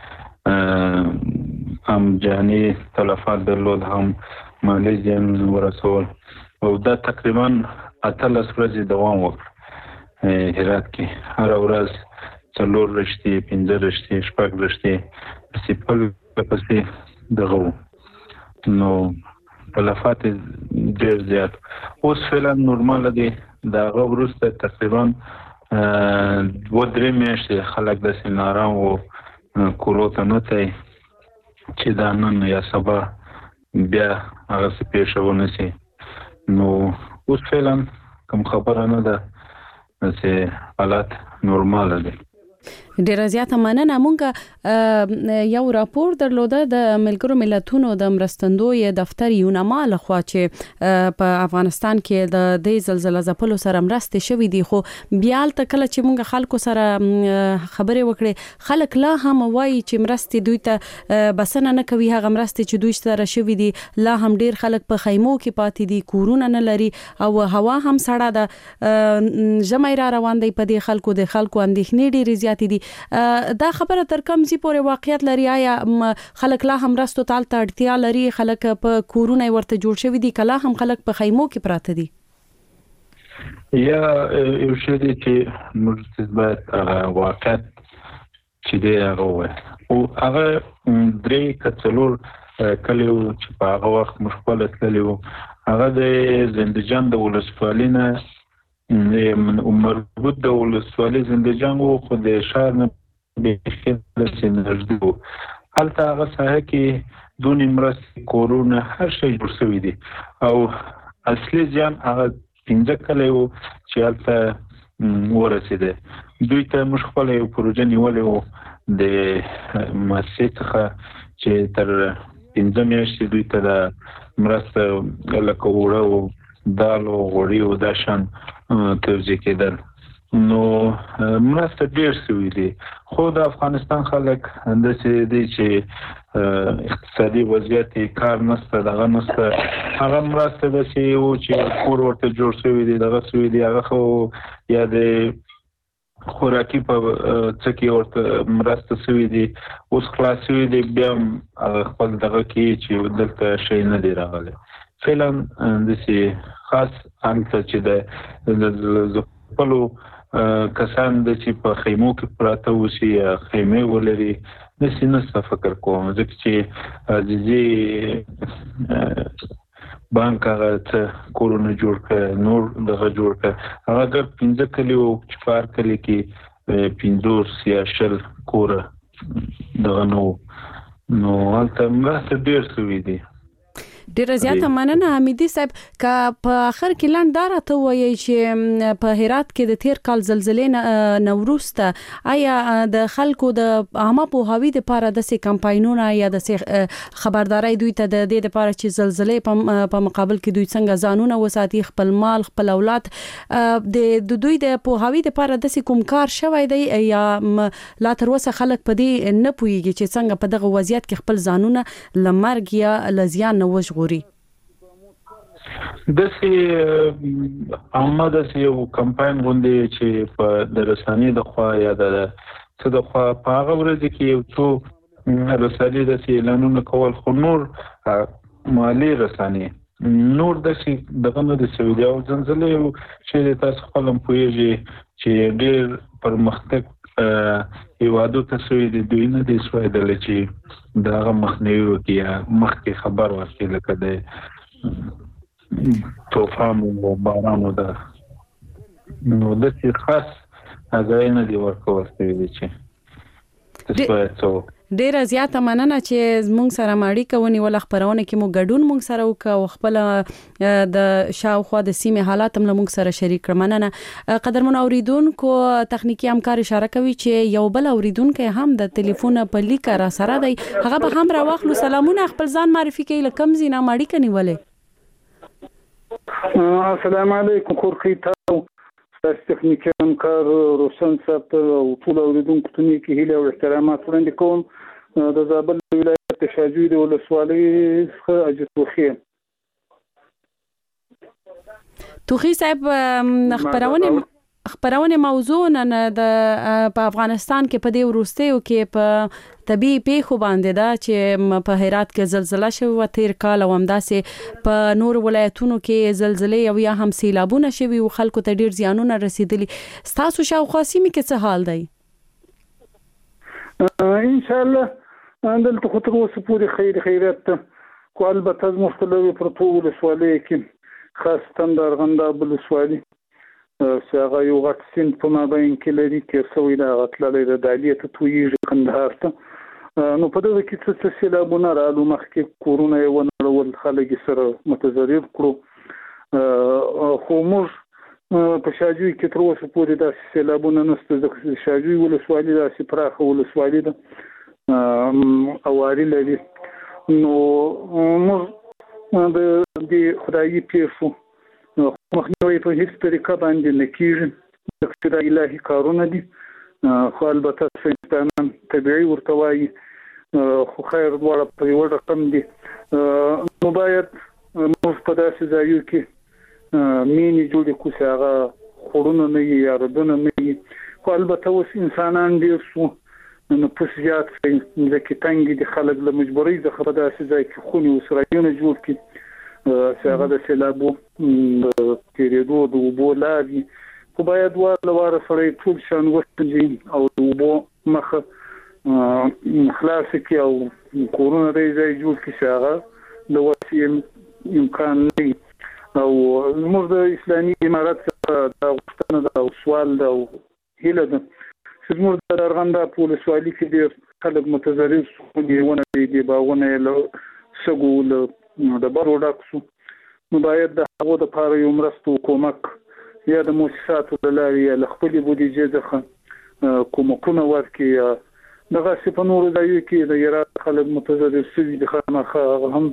چې هم جاني تلفات درلود هم مالي زیان ورسول او دا تقریبا اتلس ورځې دوام وکړ هرات کې هر ورځ څلور رشتې پنځه رشتې شپږ رشتې سیپل پسې دغه نو تلفات ډېر زیات اوس فعلا نورمال دي د هغه وروسته تقریبا دوه درې میاشتې خلک داسې نارام وو کورو ته نه تللی چې دا نن یا سبا بیا هغسې پیښه ونه شي نو اوس فعلا کوم خبره نه ده چې حالات نورمال دي ډیره زیاته مننه مونږ یو راپور درلوده د ملګرو ملتونو د مرستندوی دفتر یونما لخوا چې په افغانستان کې د دې زلزلې ځپلو سره مرستې شوې دي خو بیا تل کله چې مونږ خلکو سره خبرې وکړې خلک لا هم وایي چې مرستې دوی ته بسنه نه کوي هغه مرستې چې دوی سره شوې دي لا هم ډیر خلک په خیمو کې پاتې دي کورونه نه لري او هوا هم سړه ده ژمی را روان دی په دې خلکو د خلکو اندېښنې ډېرې زیاتې دي دا خبره تر کوم ځای پورې واقعیت لري آیا خلک لا هم راستو تال ته اړتیا لري خلک په کورونه ورته جوړ شوي دي کله هم خلک په خیمو کې پراته دي یا یو شی دی چې موږ باید واقعیت چې دی هغه ووایو او هغه درې که څلور کلي وو چې په هغه وخت موږ خپله تللي وو هغه د زندجان د ولسوالۍ نه مربوط د ولسوالۍ زندجان وو خو د ښار نه بیخي داسې نږدې وو هلته هغه ساحه کې دونې مرستې کورونه هر شی جوړ شوي دي او اصلي زیان هغه پنځه کلی وو چې هلته ورسېده دوی ته موږ خپله یو پروژه نیولې وو د مؤسسې څخه چې تر پنځه میاشتې دوی ته د مرسته لکه اوړه و دال او غوړي او دا شان توزیع کېدل نو مرسته ډېر شوي دي خو د افغانستان خلک همداسې دي چې اقتصادي وضعیت یې کار نشته دغه نشته هغه مرسته داسې و چې کور ورته جوړ شوي دي دغه شوي دي هغه خو یا د خوراکي په څه کې ورته مرسته شوي دي اوس خلاص شوي دي بیا هم هغه خپل دغه کې چې دلته شی نه دی راغلی فعلا د سي خاص انت چې د خپلو کسان د چې په خیمو کې پراته وسی خیمه ولري د سینه فکر کوم ځکه چې د دې بانک هغه کورونا جوړ ک نور دغه جوړ ک هغه د پنځه کلی او چفار کلی کې پنځور سیاشل کور دغه نو نو هلته مرسته ډیر سوي دي. ډیره زیاته مننه حمیدي صاحب. که په اخر کې لاندار ته وایي چې په هرات کې د تیر کال زلزلې نه وروسته آیا د خلکو د عامه پوهاوي لپاره د سې کمپاینونه یا د سې خبرداري دوی ته د دې لپاره چې زلزلې په مقابل کې دوی څنګه ځانونه وساتي، خپل مال، خپل اولاد، د دوی د پوهاوي لپاره د سې کوم کار شوی دی یا لا تر اوسه خلک په دې نه پوهیږي چې څنګه په دغه وضعیت کې خپل ځانونه لمرګ یا لزیان نه وژغوري؟ دسي عامه دسي یو کمپاین غونډې چې په د رسنۍ د خوا یا د څه د خوا په هغه ورځ کې یو څو رسنۍ دسي اعلانونه کول، خو نور مالي رسنۍ نور دسي دغه نه د سعودي او زلزلې چې تاسو خپل پوهیږي چې ډېر پرمختګ هیوادو ته سوي دي، دوی نه دي سوایدل چې دغه مخنیوي وکړي یا مخکې خبر ورکړي لکه د طوفان او بارانو ده. نو د څه خاص هغه نه دی ورکول شوی دی چې تاسو ډیره زیاته مننه چې موږ سره ماړی کوي ول خبرونه کې مو ګډون موږ سره وکاو خپل د شاوخوا د سیمه حالات هم موږ سره شریک کړ. مننه. قدرمن اوریدونکو تخنیکی همکار اشاره کوي چې یو بل اوریدونکو هم د ټلیفون په لیک را سره دی، هغه به هم راوخلو. سلامونه، خپل ځان معرفي کړئ، لکم زینا ماړی کني ولې. السلام علیکم خورخیتا تاسو تخنیکی همکار روشن صاحب او ټول اوریدونکو ته نیکی هیله او احترامات وړاندې کوم. د زابل ولایت شاجوی د ولسوالۍ څخه اجازه توخی توخی صاحب خبرونه خبرونه موضوع نن د په افغانستان کې په دې وروستیو کې په طبي پیښو باندې دا چې په هرات کې زلزلہ شوه تیر کال او همداسې په نور ولایتونو کې زلزلې او یا هم سیلابونه شوي او خلکو ته ډیر زیانونه رسیدلي. تاسو شاوخوا سیمې کې څه حال دی؟ ان شاء الله دلته خو تر اوسه پورې خیر خیرات ته خو البته مختلفې پروتو ولسوالۍ کې خاصه د ارغنداب ولسوالۍ ساغه یو غټ سیند په مابین کې لري کې سوي دا غتللې د دالیه ته تویږي کندهار ته. نو په دغه کې څه څه سیلابونه رالو مخکې کورونا یو نړول خلک سره متضرر کړو، خو موږ په شاجوی کې تر اوسه پورې دا سیلابونه نشته. د شاجوی ولسوالۍ داسې پراخه ولسوالۍ ده اواري لري. نو موږ د دې خدایي پیښو مخنیوي په هیڅ طریقه باندې نه کیږي، ځکه دا الهي کارونه دي. خو البته ساینسدانان طبيعي ورته وایي، خو خیر دواړه په یو رقم دي. نو باید موږ په داسې ځایو کې مینې جوړې کړو چې هغه خورونه نه وي یا ردونه نه وي. خو البته اوس انسانان ډېر شو، نفوس زیات شي، ځکه تنګ دي خلک له مجبورۍ څخه په داسې ځای کې خونې او سرایونه جوړ کړي چې هغه د سیلابو د تېرېدو د اوبو لارې. خو باید واره واره سره ټول شان وسنجي او د اوبو مخه خلاص کړي او کورونه د ځای جوړ کړي چې هغه د وسیل امکان نه وي. او زموږ د اسلامي امارت څخه دا غوښتنه ده او سوال ده او هیله ده چې زموږ د ارغنداب ولسوالۍ کې ډېر خلک متضرر شو، ونه دي باغونه یې له سږو له د بارو ډک شو. نو باید د هغو دپاره یو مرستو کومک یا د مؤسساتو له لارې یا له خپلې بودیجې څخه کومکونه ورکړي. یا دغسې په نورو ځایو کې د هرات خلک متضرر شوي دي، خامخا هغه هم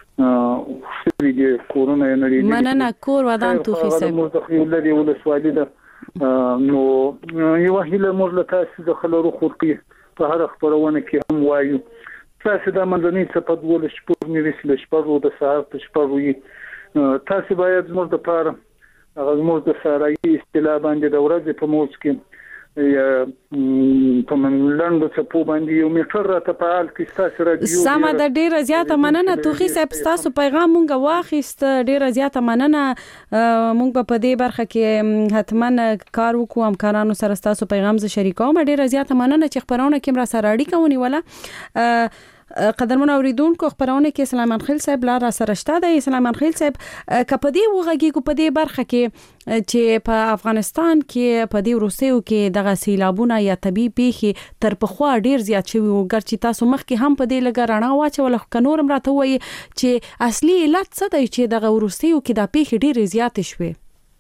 شوي دي کورونه یې نړېدلي. مننه. کور ودان توفي صاحب موږ د خیولري ولسوالۍ ده. نو یوه هیله موږ له تاسې څخه لرو خورقي په هره خپرونه کې هم وایو تاسو د منځنۍ څپه دولس شپږ نیوي له شپږو د سهار په شپږو یې تاسو باید زموږ دپاره هغه زموږ د سارایي اصطلاح باندې د ورځې په موضوع کې یا په منلندو څپو باندې یو میټر راته فعال کړي ستاسو رادیو. سمه ده، ډېره زیاته مننه توخي صاحب، ستاسو پیغام مونږ واخیست، ډېره زیاته مننه. مونږ به په دې برخه کې حتما کار وکړو، همکارانو سره ستاسو پیغام زه شریکوم. ډېره زیاته مننه چې خبرونه کې را سره اړیکه ونیوله. قدرمن اوریدونکو، خبرونه کې سلیمان خیل صاحب لار سره شته دی. سلیمان خیل صاحب، کپدی وغږیږو په دې برخه کې چې په افغانستان کې په دې روسیو کې دغه سیلابونه یا طبي پیښې تر پخوا ډیر زیات شوي وو، ګرچې تاسو مخکې هم په دې لګا رڼا واچوله، خو نورم راته وایي چې اصلي علت څه دی چې دغه روسیو کې دا پیښې ډیرې زیاتې شوې؟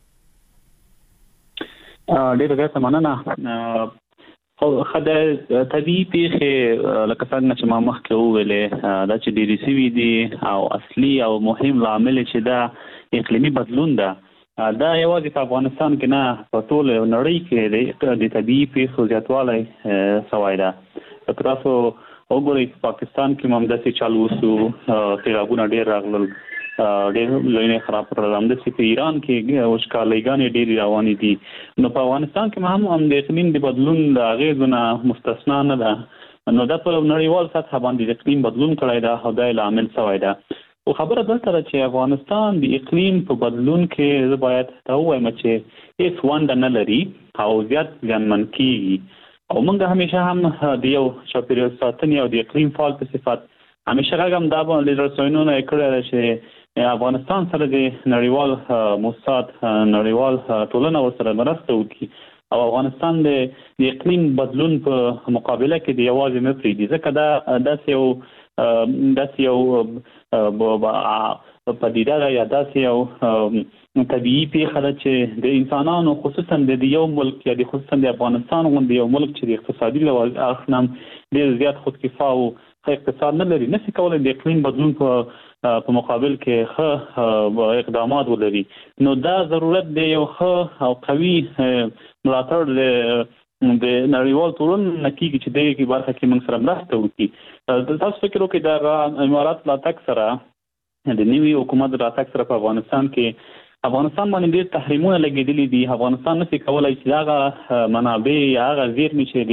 ډیره زیاته مننه. خو خدای طبيعي پیښې لکه څنګه چې ما مخکې وویلې دا چې ډېرې سوي دي او اصلي او مهم عامل چې دا اقلیمي بدلون ده، دا یوازې په افغانستان کې نه په ټول نړۍ کې د طبيعي پیښو زیاتوالی سوی ده. که تاسو وګورئ په پاکستان کې هم داسې چل وشو، سیلابونه ډېر راغلل، ډېر ځایونه خراب کړل. همداسې په ایران کې وچکالۍ ډېرې روانې دي. نو په افغانستان کې هم هم د اقلیم د بدلون د اغېزو نه مستثنا نه ده. نو دا په نړیوال سطح باندې د اقلیم بدلون کړی ده او دا یې لامل سوی ده. خو خبره دلته ده چې افغانستان د اقلیم په بدلون کې زه باید ته ووایم چې هېڅ ونډه نه لري او زیات زیانمن کېږي. او موږ همیشه هم د یو چاپېریال ساتنې او د اقلیم فعال په صفت همیشه غږ هم دا باندې رسنیونه یې کړی ده چې افغانستان سره د نړیوال موسسات نړیوال ټولنه ورسره مرسته وکړي او افغانستان د اقلیم بدلون په مقابله کې د یوازې نه پرېږدي، ځکه دا داسې یو داسې یو پدیده ده یا داسې یو طبیعي پیښه ده چې د انسانانو خصوصا د یو ملک یا د خصوصا د افغانستان غوندې یو ملک چې د اقتصادي اړخ نه ډېر زیات خودکفا او ښه اقتصاد نه لري، نشي کولی د اقلیم بدلون په په مقابل کې ښه اقدامات ولري. نو دا ضرورت دی یو ښه او قوي ملاتړ د نړیوال ټولنې نه کېږي چې دغه برخه کې موږ سره مرسته وکړي. تاسو فکر وکړئ د امارات راتګ سره د نوي حکومت راتګ سره په افغانستان کې افغانستان باندې ډېر تحریمونه لګېدلي دي. افغانستان نشي کولی چې هغه منابع یا هغه زیرمې چې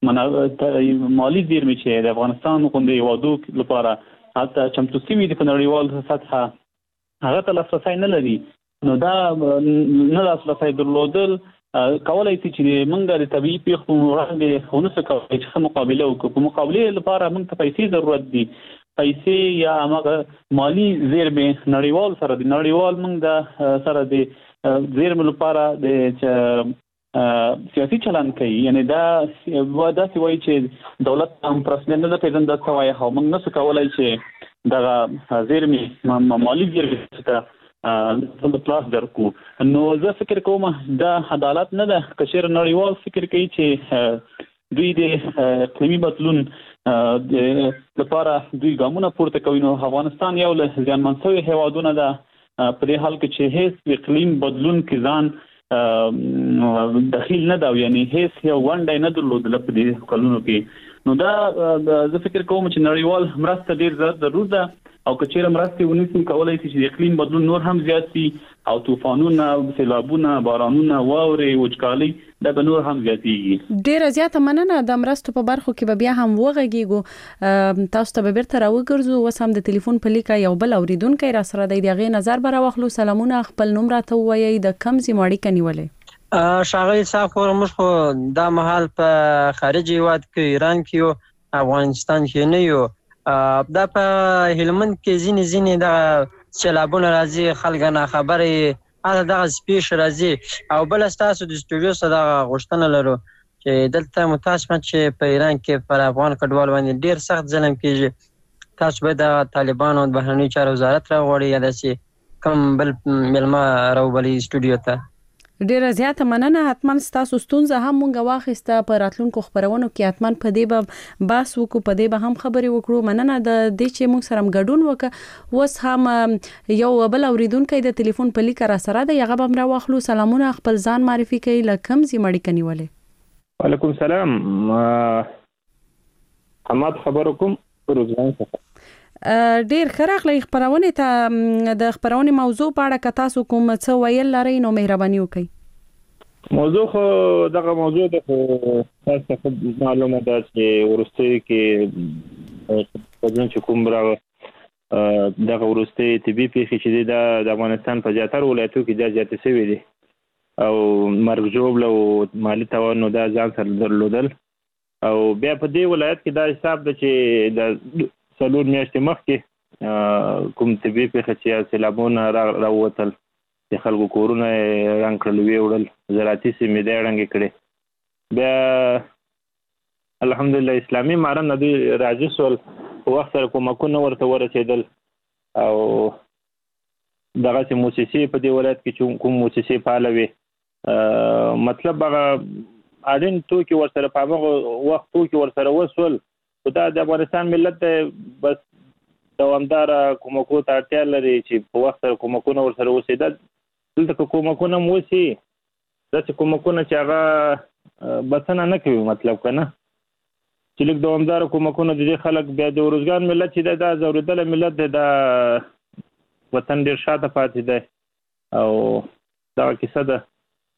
د مالي زیرمې چې د افغانستان غوندې هېوادو لپاره حتی چمتو سوي دي په نړیوال سطحه هغه ته لاسرسی نه لري. نو دا نه لاسرسی درلودل کولی شي چې موږ د طبیعي پیښو په وړاندې ونشو کولی چې ښه مقابله وکړو. په مقابلې لپاره موږ ته پیسې ضرورت دي، پیسې یا هماغه مالي زیرمې نړیوال سره د نړیوال موږ د سره د زیرمې لپاره د سیاسي چلن کوي. یعنی دا داسې وایي چې دولت هم پرسنل نه ده پېژنده شوی او موږ نشو کولی چې دغه زیرمې مالي زیرمې ته د پلاس درکړو. نو زه فکر کوم دا عدالت نه ده. که چېرې نړیوال فکر کوي چې دوی د اقلیمي بدلون لپاره دوی ګامونه پورته کوي، نو افغانستان یو له زیانمن شویو هېوادونه ده په دې حال کې چې هېڅ اقلیم بدلون کې ځان دخیل نه ده، یعنی هیڅ یو ونډه نه درلودله په دې کلونو کې. نو دا زه فکر کوم چې نړیوال مرسته ډېر زیات ضرور ده او که چېرې مرستې ونیسي کولی شي چې د اقلیم بدلون نور هم زیات شي او طوفانونه، سیلابونه، بارانونه، واورې، وچکالۍ دا به نور هم زیاتېږي. ډېره زیاته مننه. د مرستو په برخو کې به بیا هم وغږیږو، تاسو ته به بیرته راوګرځو. اوس هم د ټلیفون په لیکه یو بل اورېدونکی را سره دی، د هغې نظر به راواخلو. سلامونه، خپل نوم راته ووایئ، د کوم ځای مو اړیکه نیولې؟ ښاغلي صاحب، خو موږ خو دا مهال په خارجي هېواد کې ایران کې یو، افغانستان کې نه یو. دا په هلمند کې ځینې ځینې دغه سیلابونه راځي، خلک ناخبره هغه دغه سپیش راځي. او بله ستاسو د سټوډیو څخه دغه غوښتنه لرو چې دلته متاسفه چې په ایران کې پر افغان کډوال باندې ډېر سخت ظلم کېږي. تاسو باید د طالبانو د بهرنیو چارو وزارت راغواړئ یا داسې کوم بل مېلمه راوبلئ سټوډیو ته. ډیره زیاته مننه. حتما ستاسو ستونزه هم مونږ واخیسته، په راتلونکو خبرونو کې حتما په دې به بحث وکړو، په دې به هم خبرې وکړو. مننه د دې چې مونږ سره ګډون وکړه. اوس هم یو بل اوریدونکی د ټلیفون په لیکه را سره دی، هغه به هم راواخلو. سلامونه، خپل ځان معرفي کړئ، له کوم ځای مو اړیکه نیولې؟ وعلیکم سلام، حماد خبر کوم روزګان څخه. ډیر ښه راغلی خپرونې ته. د خپرونې موضوع په اړه که تاسو کوم څه ویل لرئ نو مهرباني وکړئ. موضوع خو دغه موضوع د تاسو ته معلومه ده چې ورسته کې په ځین چې کوم راو دغه ورسته طبي پیښې چې د افغانستان په زیاتره ولایتونو کې د زیاتې شوي دي او مرګ ژوبله او مالی تاوان نو دا ځان سره درلودل او بیا په دې ولایت کې دا حساب ده چې د څلور میاشتې مخکې کوم طبي پیښه چې سیلابونه راووتل د خلکو کورونه رنګ کړل ویوړل زراعتي سیمې دی ړنګې کړې بیا الحمدلله اسلامي مارن دوی راځي سول په وخت سره کومکونه ورته ورسېدل او دغسې موسسې په دې ولایت کې چې کوم موسسې فعاله وي مطلب هغه اړین توکي ورسره په همغه وخت توکي ورسره وسول خو دا د افغانستان ملت بس دوامداره کومکو ته اړتیا لري چې په وخت سره کومکونه ورسره وسېدل دلته که کومکونه هم وسي داسې کومکونه چې هغه بسنه نه کوي مطلب که نه چې لږ دوامداره کومکونه د دې خلک بیا د ارزګان ملت چې دی دا ځورېدلی ملت دی دا وطن ډېر شاته پاتې دی او دغه کیسه ده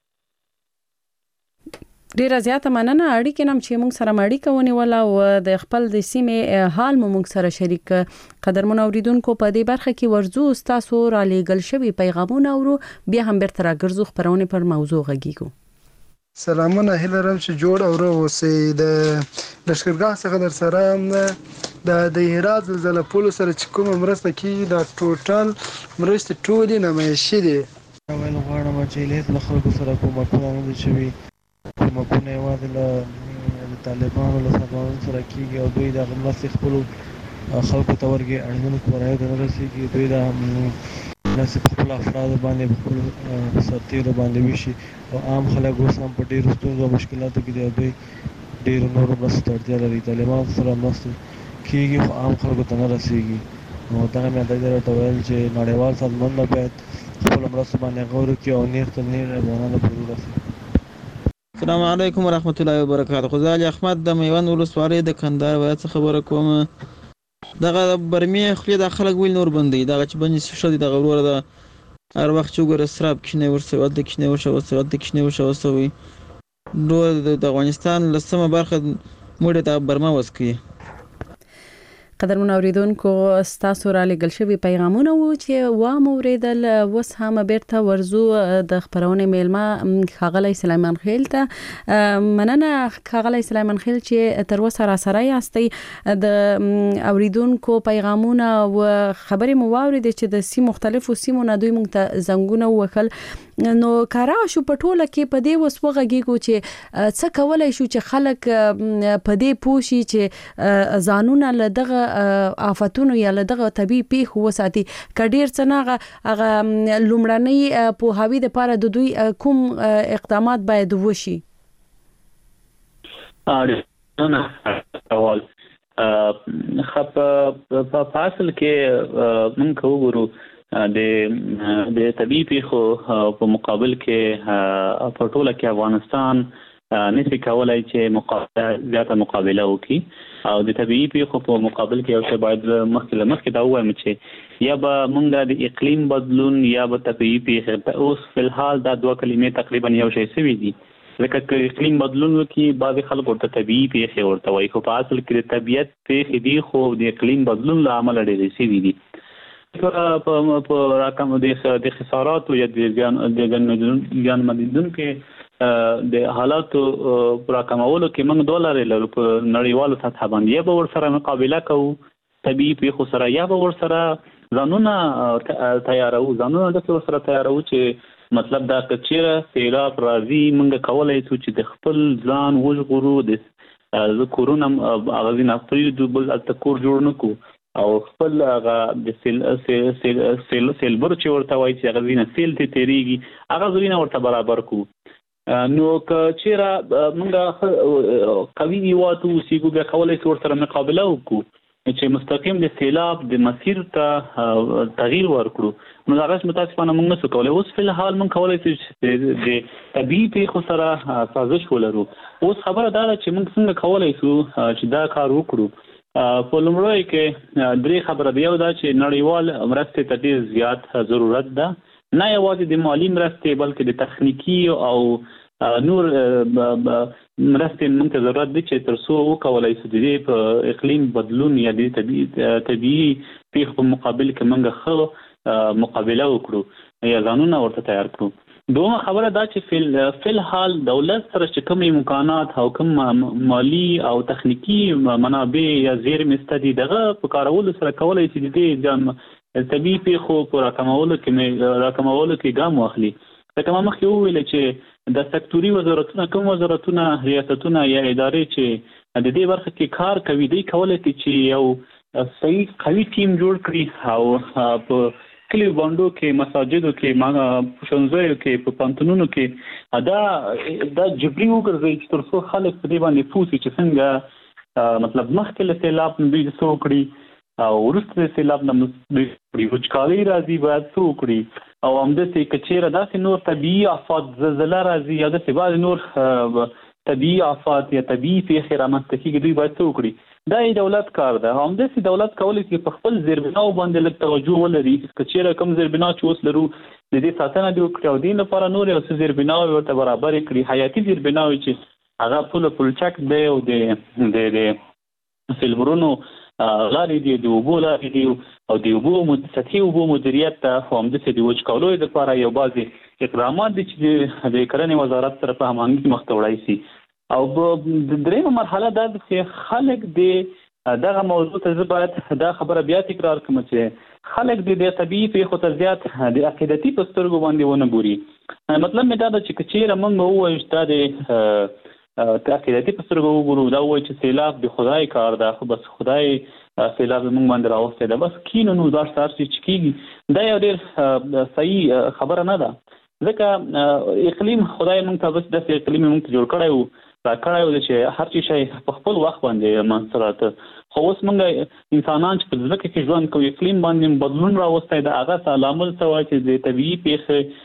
ډیره زیاته مننه اړیکې نم چې موږ سره اړیکه ونیوله او د خپل د سیمې حال مو موږ سره شریک قدرمن اوریدونکو په دې برخه کې ورزو تاسو را لېږل شوي پیغامونه اورو بیا هم بیرته راګرځو خبرونه پر موضوع غږیږو سلامونه هیله لرم چې جوړ او روغ اوسئ د لښکرګاه څخه در سره د د هرات زلزله پولو سره چې کومه مرسته کیږي دا ټوټل مرستې ټولې نمایشي دي ویل غواړم چې هیات له خلکو سره کومکونه نه دي شوي کومکونه یوازې له طالبانو له صفویانو سره کېږي او دوی دغه مرستې خپلو خلکو ته ورکړي اړینو کورنیو ته نه رسېږي دوی دا مرستې په خپلو افرادو باندې په خپلو سرتېرو باندې ویشي او عام خلک اوس هم په ډېرو ستونزو او مشکلاتو کې دي او دوی ډېرو نورو مرستو ته اړتیا لري طالبانو سره مرستې کېږي خو عام خلکو ته نه رسېږي نو دغه مې دا درته ویل چې نړیوال سازمانونه باید خپلو مرستو باندې غور وکړي او نیغ تر نیغ افغانانو پورې ورسوي السلام علیکم ورحمت الله وبرکاته خدای احمد د میوند ولسوالۍ د کندهار ولایت څخه خبره کوم دغه برمې خولې د خلک ویل نور بندي دغه چې بندي شې د غوړ د هر وخت چې ګور سراب کښنه ورسوي د کښنه ورسوي د کښنه ورسوي نو د افغانستان لسمه برخه موږ ته برما وسکي قدرمن اوریدونکو ستاسو را لګل شوی پیغامونه وو چې و موریدل وس هم بیرته ورزو د خبرونه میلمه خاغلی سلیمان خیل ته مننه خاغلی سلیمان خیل چې تر وسه را سره یاستي د اوریدونکو پیغامونه او خبرې مو واورید چې د سی مختلفو سیمو نه دوی مونږ ته زنګونه وکړ نو کارا شو پټوله کې په دې وسوغه کېږي چې څه کولای شو چې خلک په دې پوښي چې ځانونه له دغه آفتونو یا له دغه طبي پیښو وساتي کډیر څنګه هغه لومړنۍ په هاوی د پاره د دوی کوم اقدامات باید وشي نه اول خپ په فاصل کې موږ وګورو د د طبي پیښو په مقابل کې په ټوله کې افغانستان نشي کولای چې مقابله زیاته مقابله وکړي او د طبي پیښو په مقابل کې یو څه باید مخکې مخکې دا وایم چې یا به موږ د اقلیم بدلون یا به طبي پیښې اوس په الحال دا دوه کلمې تقریبا یو شی سوي دي لکه اقلیم بدلون وکړي بعض خلک ورته طبي پیښې ورته وایي خو په اصل کې د طبیعت پیښې دي خو د اقلیم بدلون له امله ډېرې سوي دي په په رقم د خسارات او د ځان مدیدون کې د حالاتو راکمولو کې موږ ډالر لرو په نړیوالو سطح باندې به ورسره مقابله کوو طبي پیښو سره یا به ورسره ځانونه تیارو ځانونه د ورسره تیارو چې مطلب دا کچیره سیلاب راځي موږ کولای شو چې د خپل ځان وژغورو د کورونا اغازینه پریدو بل تکور جوړ نکو او خپل هغه د سیل سیل سیل سیل سیلبر چې ورته وایي چې هغه وینه سیل ته تیریږي هغه وینه ورته برابر کو نو که چیرې موږ قوي نیواتو سیګو بیا کولای شو ورسره مقابله وکړو چې مستقیم د سیلاب د مسیر ته تغییر ورکړو نو هغه متاسفانه موږ نشو کولای اوس په الحال موږ کولای شو د طبي پیښو سره سازش ولرو اوس خبره دا ده چې موږ څنګه کولای شو چې دا کار وکړو په لومړی کې درې خبره دی یو دا چې نړیوال مرستې ته ډېر زیات ضرورت ده نه یوازې د مالی مرستې بلکې د تخنیکی او نور مرستې موږ ته ضرورت دی چې تر څو وکولای شو د دې په اقلیم بدلون یا د طبیعي پیښو په مقابل کې موږ ښه مقابله وکړو یا ځانونه ورته تیار کړو. دومره خبره دا چې فی الحال دولت سره چې کوم امکانات او کوم مالی او تخنیکی منابع یا زیرمې شته دي دغه په کارولو سره کولای شي د دې طبیعي پیښو په راکمولو کې راکمولو کې ګام واخلي. لکه ما مخکې وویل چې د سکتوري وزارتونه کوم وزارتونه ریاستونه یا ادارې چې د دې برخه کې کار کوي دوی کولی شي چې یو صحیح قوي ټیم جوړ کړي او په کلیو باندو کې مساجدو کې ښوونځیو کې په پوهنتونونو کې دا دا جبري وګرځي چې تر څو خلک په دې باندې پوه شي چې څنګه مطلب مخکې له سیلاب نه دوی څه وکړي او وروسته د سیلاب نه دوی وچکالۍ راځي باید څه وکړي او همداسې که چېرې داسې نور طبیعي آفات زلزله راځي یا داسې بعضې نور طبیعي آفات یا طبیعي پیښې رامنځته کېږي دوی باید څه وکړي. دا یې دولت کار ده. همداسې دولت کولی شي په خپل زیربناو باندې لږ توجه ولري که چېرې کوم زیربنا چې اوس لرو د دې ساتنه دې وکړي او دې لپاره نور یو څه زیربناوې ورته برابرې کړي حیاتي زیربناوې چې هغه پوله پلچک دی او د د سیلورونو لارې دي د اوبو لارې دي او د اوبو سطحي اوبو مدیریت ته همداسې د وچکالۍ دپاره یو بعضې اقدامات دي چې د کرنې وزارت سره په هماهنګي کې مخته وړی شي. او درېیمه مرحله دا ده چې خلک د دغه موضوع ته زه باید دا خبره بیا تکرار کړم چې خلک د دې طبیعي پیښو ته زیات د عقیدتي په سترګو باندې ونه ګوري. مطلب مې دا ده چې که چېرې موږ ووایو چې دا د عقیدتي په سترګو وګورو دا وایي چې سیلاب د خدای کار ده خو بس خدای سیلاب موږ باندې راوستی ده بس کینو نو دا هر څه چې کېږي دا یو ډېر صحیح خبره نه ده ځکه اقلیم خدای موږ ته بس داسې اقلیم موږ ته جوړ کړی و را کړی و چې هر څه شی په خپل وخت باندې منځته راته خو اوس موږ انسانان چې په ځمکه کې ژوند کوو اقلیم باندې بدلون راوستی ده هغه ته لامل څه وایي چې د طبیعي پیښې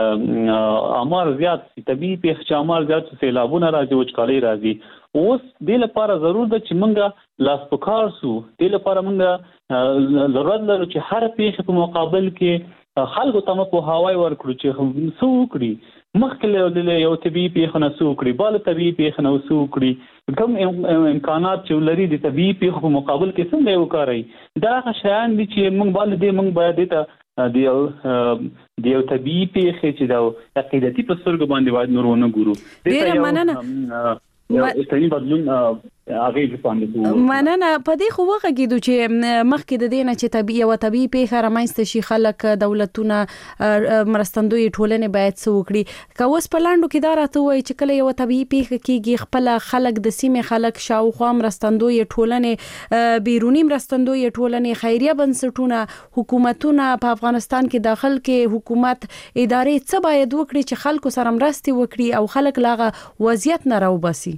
امار زیات طبیعي پیښې چې امار زیات سیلابونه راځي وچکالۍ راځي. اوس دې لپاره ضرور ده چې موږ لاس په کار سو. دې لپاره موږ ضرورت لرو چې هر پیښې په مقابل کې خلکو ته مو پوهاوی ورکړو چې څه وکړي مخکې له یو طبیعي پیښو نه څه وکړي بله طبیعي پیښه نه څه وکړي کوم امکانات چې لري د طبیعي پیښو په مقابل کې څنګه یې وکاروي. دا هغه شیان دي چې موږ باید دې موږ باید دې ته د یو د یو طبیعي پیښې چې د عقیدتي په سترګو باندې باید نور ونه ګورو. ډېره مننه. استنی بدلون هغه باندې مننه. په دې خو وغږیدو چې مخکې د دې نه چې طبیعي او طبیعي پیښه رامنځته شي خلک دولتونه مرستندوی ټولنې باید څه وکړي. که اوس په لاندو کې دا راته وایي چې کله یو طبیعي پیښه کېږي خپله خلک د سیمې خلک شاوخوا مرستندوی ټولنې بیروني مرستندوی ټولنې خیریه بنسټونه حکومتونه په افغانستان کې داخل کې حکومت ادارې څه باید وکړي چې خلکو سره مرستې وکړي او خلک لاغه وضعیت نه راوباسي.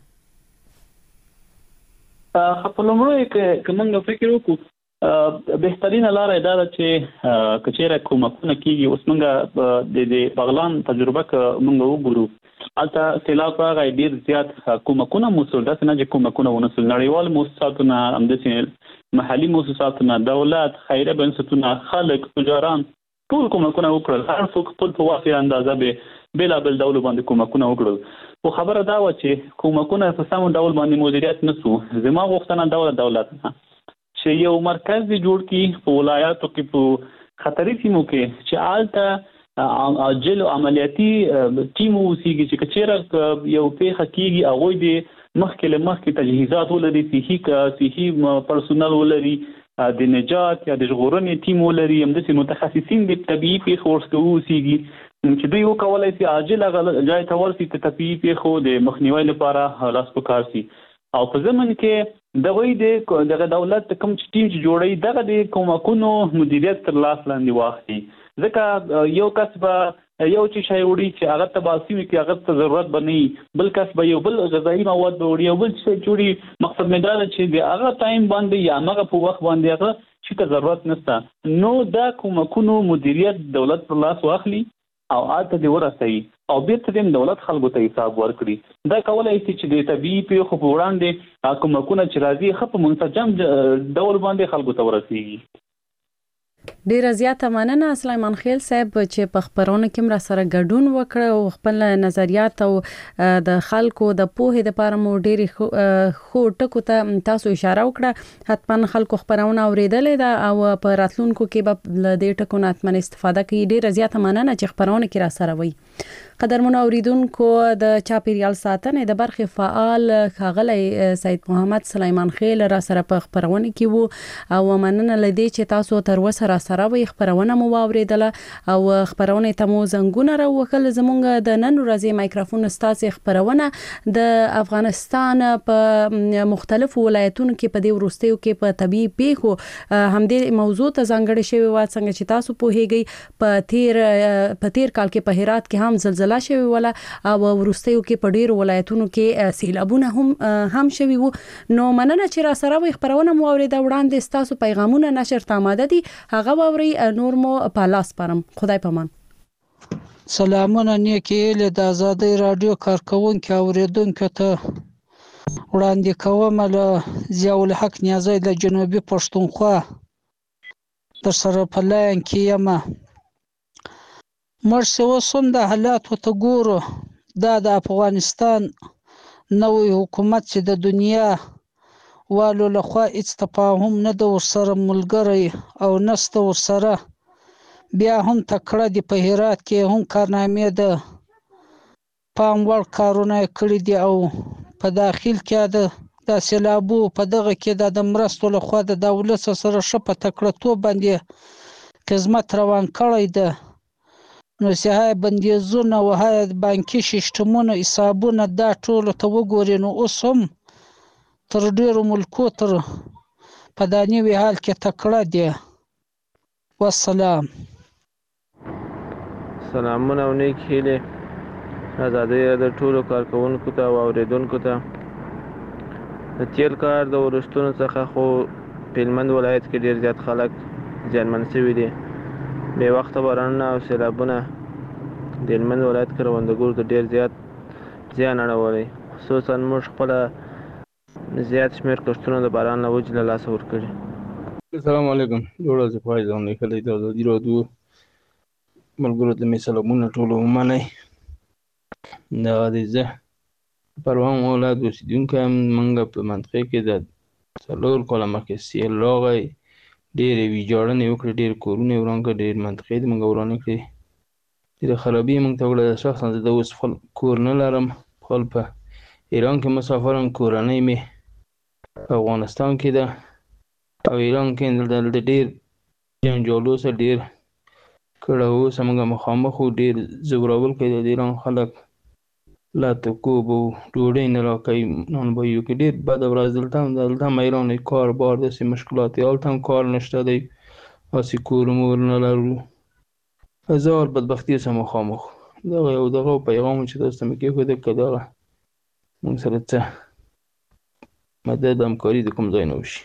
په لومړی که موږ فکر وکړو بهترینه لاره دا ده چې که چېرې کومکونه کېږي اوس موږ د بغلان تجربه که موږ وګورو هلته سیلاب راغی ډېر زیات کومکونه موصول داسې نه چې کومکونه ونسول نړیوال موسساتو نه همداسې محلي موسساتو نه دولت خیریه بنسټونه خلک تجاران ټول کومکونه وکړل هر څوک خپل په واسطه اندازه به بېلابېل ډول باندې کومکونه وکړل. خو خبره دا وه چې کومکونه په سم ډول باندې مدیریت نه سو. زما غوښتنه دا وه د دولت نه چې یو مرکز دې جوړ کړي په ولایاتو کې په خطري سیمو کې چې هلته عاجل او عملیاتي ټیم واوسېږي چې که چېرې یو پیښه کېږي هغوی دې مخکې له مخکې تجهیزات ولري صحي صحي پرسونل ولري د نجات یا د ژغورنې ټیم ولري همداسې متخصصین د طبیعي پیښو ورڅخه واوسېږي چې دوی وکولی شي عاجل هغه ځای ته ورسي د طبیعي پیښو د مخنیوي لپاره لاس په کار شي. او په ضمن کې دغوی د دغه دولت کوم چې ټیم چې جوړوي دغه د کومکونو مدیریت تر لاس لاندې واخلي ځکه یو کس به یو چې شی وړي چې هغه ته به سیمې کې هغه ته ضرورت به نه وي بل کس به یو بل غذایي مواد به وړي یو بل شی چې وړي مقصد مې دا ده چې د هغه ټایم باندې یا همغه په وخت باندې هغه شي ته ضرورت نشته نو دا کومکونو مدیریت دولت پر لاس واخلي او هلته دې ورسوي او بېرته دې دولت خلکو ته حساب ورکړي. دا کولی شي چې د طبیعي پیښو په وړاندې کومکونه چې راځي ښه په منسجم ډول باندې خلکو ته ورسېږي. ډیره زیاته مننه سلیمان خیل صاحب چې په خبرونه کې را سره ګډون وکړ او خپل نظریات او د خلکو د پوهې لپاره مو ډیره خو ټکو ته تاسو اشاره وکړه. حتما خلکو خبرونه اوریدلې ده او په راتلونکو کې به د دې ټکو نه حتما استفاده کوي. ډیره زیاته مننه چې خبرونه کې را سره وي. قدرمن اوریدونکو د چاپیریال ساتنې د برخې فعال ښاغلی سید محمد سلیمان خیل را سره په خبرونه کې وو او مننه لدی چې تاسو تر اوسه را سره وي خبرونه مو واوریدله او خبرونه ته مو زنګونه راوکل. زمونږ د نن ورځې مایکروفون ستاسو خبرونه د افغانستان په مختلفو ولایتونو کې په دې وروستیو کې په طبي پیښو همدې موضوع ته ځانګړې شوی و څنګه چې تاسو پوهیږئ په تیر په تیر کال کې په هرات کې هم زلزلہ شوی ولا او وروستیو کې په ډیرو ولایتونو کې سیلابونه هم هم شوی وو. نو مننه چې را سره وي خبرونه مو اوریدا وړاندې تاسو پیغامونه نشر ته آماده دي هغه ووري نور مو په لاس پرم. خدای پامان. سلامونه نیکی له د آزادۍ رادیو کارکونکو اوریدونکو ته وړاندې کوم له ضیاء الحق نیازی د جنوبي پښتونخوا در سره په لاین کې یم. مرسي وسوم د حالات ته ګورو دا د افغانستان نوې حکومت چې د دنیا والو لخوا هیڅ تفاهم نه د ورسره ملګری او نسته ورسره بیا هم تکړه دی په هرات کې هم کارنامې د پام وړ کارونه کړی دي او په داخل کې د د سیلابو په دغه کې د مرستو لخوا د دولت سره ښه په تکړه باندې خدمت روان کړی ده. نو سیاه بندیزونه او های بانکي سیستمونه حسابونه دا ټول ته وګوري نو اوس هم تر ډیرو ملکو تر په دانیوي حال کې تکړه دي. والسلام. سلامونه او نیک هیلې آزادۍ د ټولو کارکونکو ته او اوریدونکو ته. د تیر کار د وروستونو څخه خو په هلمند ولایت کې ډیر زیات خلک زیانمن شوي دي. بې وخته بارانونه او سیلابونه د هلمند ولایت کروندګرو ته ډېر زیات زیان اړولی. خصوصا موږ خپله زیات شمېر کښتونه د باران له وجې له لاسه ورکړي. السلام علیکم. جوړ ورځې خوښ ځم لیکلی د ازادي راډیو ملګرو ته مې سلامونه ټول ومنئ. دغه دی زه پروان ولایت اوسېدونکی یم. موږ په منطقې کې د څلور کاله مخکې سیل راغی ډېرې ویجاړنې وکړې ډېر کورونه یې وران کړه ډېر منطقې دې موږ ورانې کړې ډېره خرابي یې موږ ته وکړه. شخصا زه د اوس خپل کور نه لرم خپل په ایران کې مسافر یم. کورنۍ مې په افغانستان کې ده او ایران کې دلته ډېر جنجالو سره ډېر کړاوو سره موږ مخامخ وو. ډېر ځورول کوي د ایران خلک لا تکوب او ډوډۍ نه راکوي نانباییو کې ډېر بده ورځ دلته هم دلته هم ایران کار بار داسې مشکلات یې هلته هم کار نشته دی هسې کور مور نه لرو هزار بدبختي سره مخامخ. دغه یو دغه پیغام چې تاسو ته مې کېښوده که دغه موږ سره څه مدد همکاري د کوم ځای نه وشي.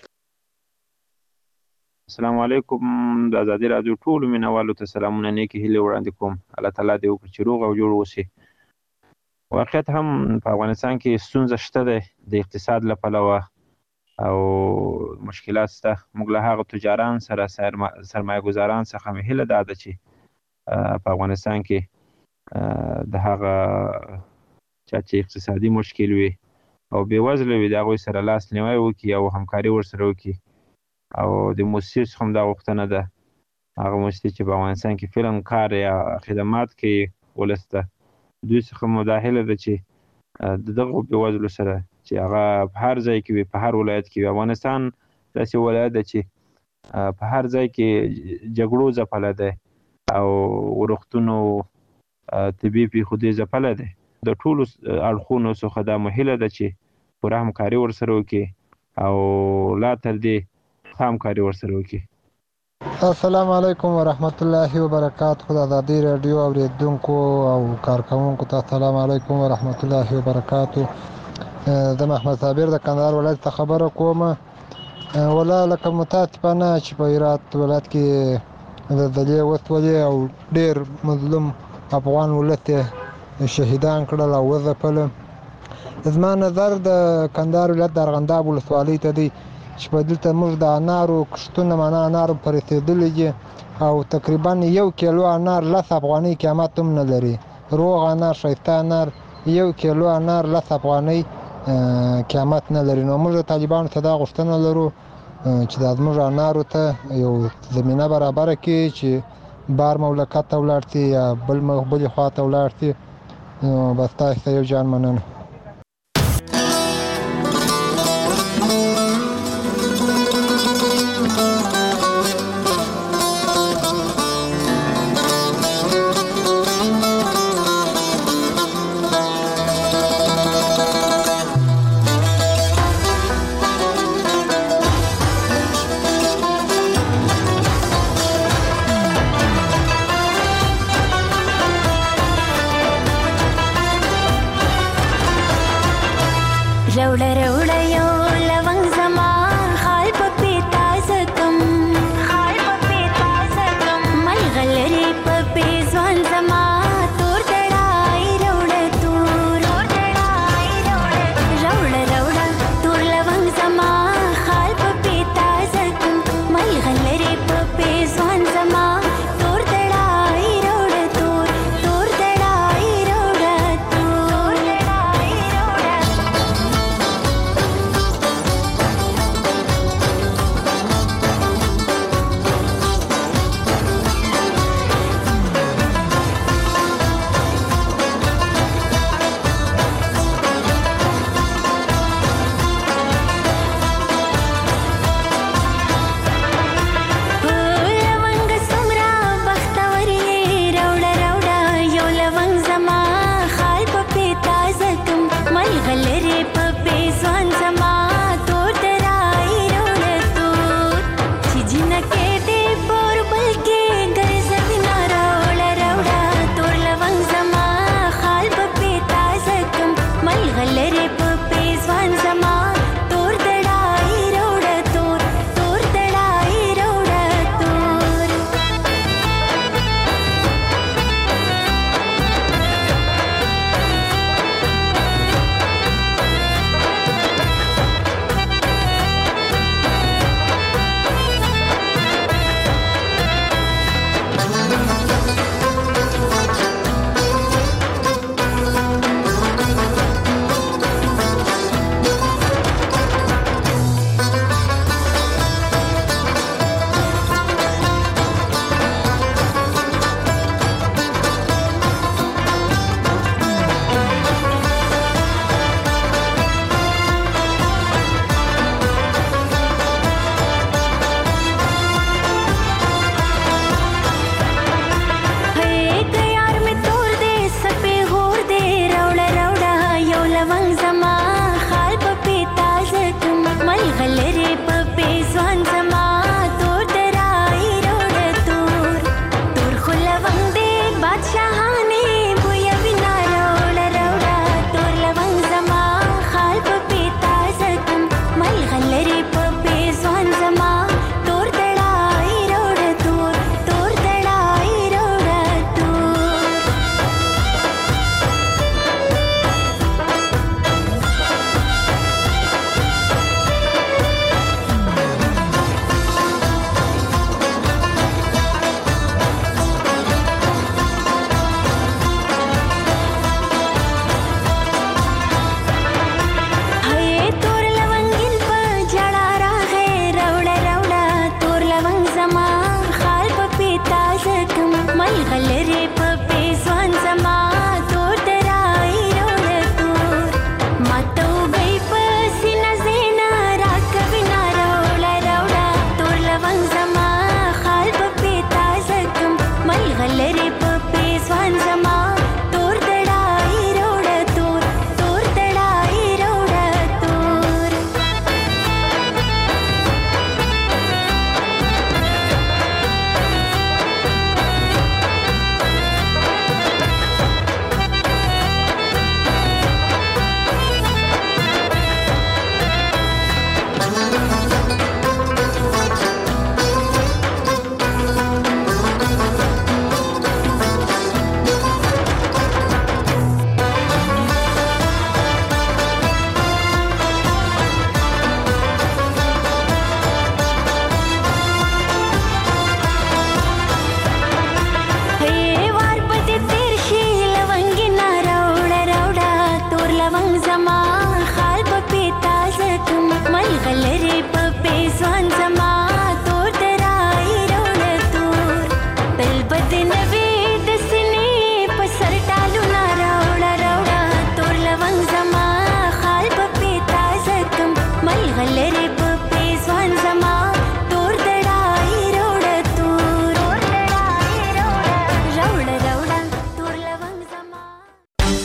السلام علیکم. د ازادي راډیو ټولو مینوالو ته سلامونه نیکې هیلې وړاندې کوم. الله تعالی دې وکړي چې روغ او جوړ اوسي. واقعیت هم په افغانستان کې ستونزه شته ده د اقتصاد له پلوه او مشکلات شته. موږ له هغو تجاران سره سرمایه ګزاران څخه مې هیله دا ده چې په افغانستان کې د هغه چا چې اقتصادي مشکل وي او بېوزله وي د هغوی سره لاس نیوی وکړي او همکاري ورسره وکړي. او د موسسې څخه هم دا غوښتنه ده هغه موسسې چې په افغانستان کې فلم کار یا خدمات کوي ولس ته دوی څخه مو دا هیله ده چې د دغو بېوزلو سره چې هغه په هر ځای کې وي په هر ولایت کې وي. افغانستان داسې ولایت ده چې په هر ځای کې جګړو ځپلی دی او روغتونو طبي پیښو دې ځپلی دی. د ټولو اړخونو څخه دا مو هیله ده چې پوره همکاري ورسره وکړي او لا تر دې ښه همکاري ورسره وکړي. السلام علیکم ورحمت الله وبرکاته. د ازادي راډیو اوریدونکو او کارکونکو ته السلام علیکم ورحمت الله وبرکاته. د محمد صابر د کندهار ولایت څخه خبره کوم. ولا لکه متاسفانه چې په هرات ولایت کې زلزلې وسولې او ډېر مظلوم افغان ولس شهیدان کړل او وځپل. زما نظر د کندهار ولایت د ارغنداب ولسوالۍ ته دی چې په دلته موږ د انارو کښتونه معنا انارو پرې رسېدلي دي او تقریبا یو کیلو انار لس افغانۍ قیمت هم نه لري. روغ انار ښایسته انار یو کیلو انار لس افغانۍ قیمت نه لري. نو موږ د طالبانو ته دا غوښتنه لرو چې دا زموږ انارو ته یو زمینه برابره کړي چې بار مملکت ته ولاړ شي یا بل بلې خوا ته ولاړ شي. نو بس تاسو ته یو جان مننه. Roller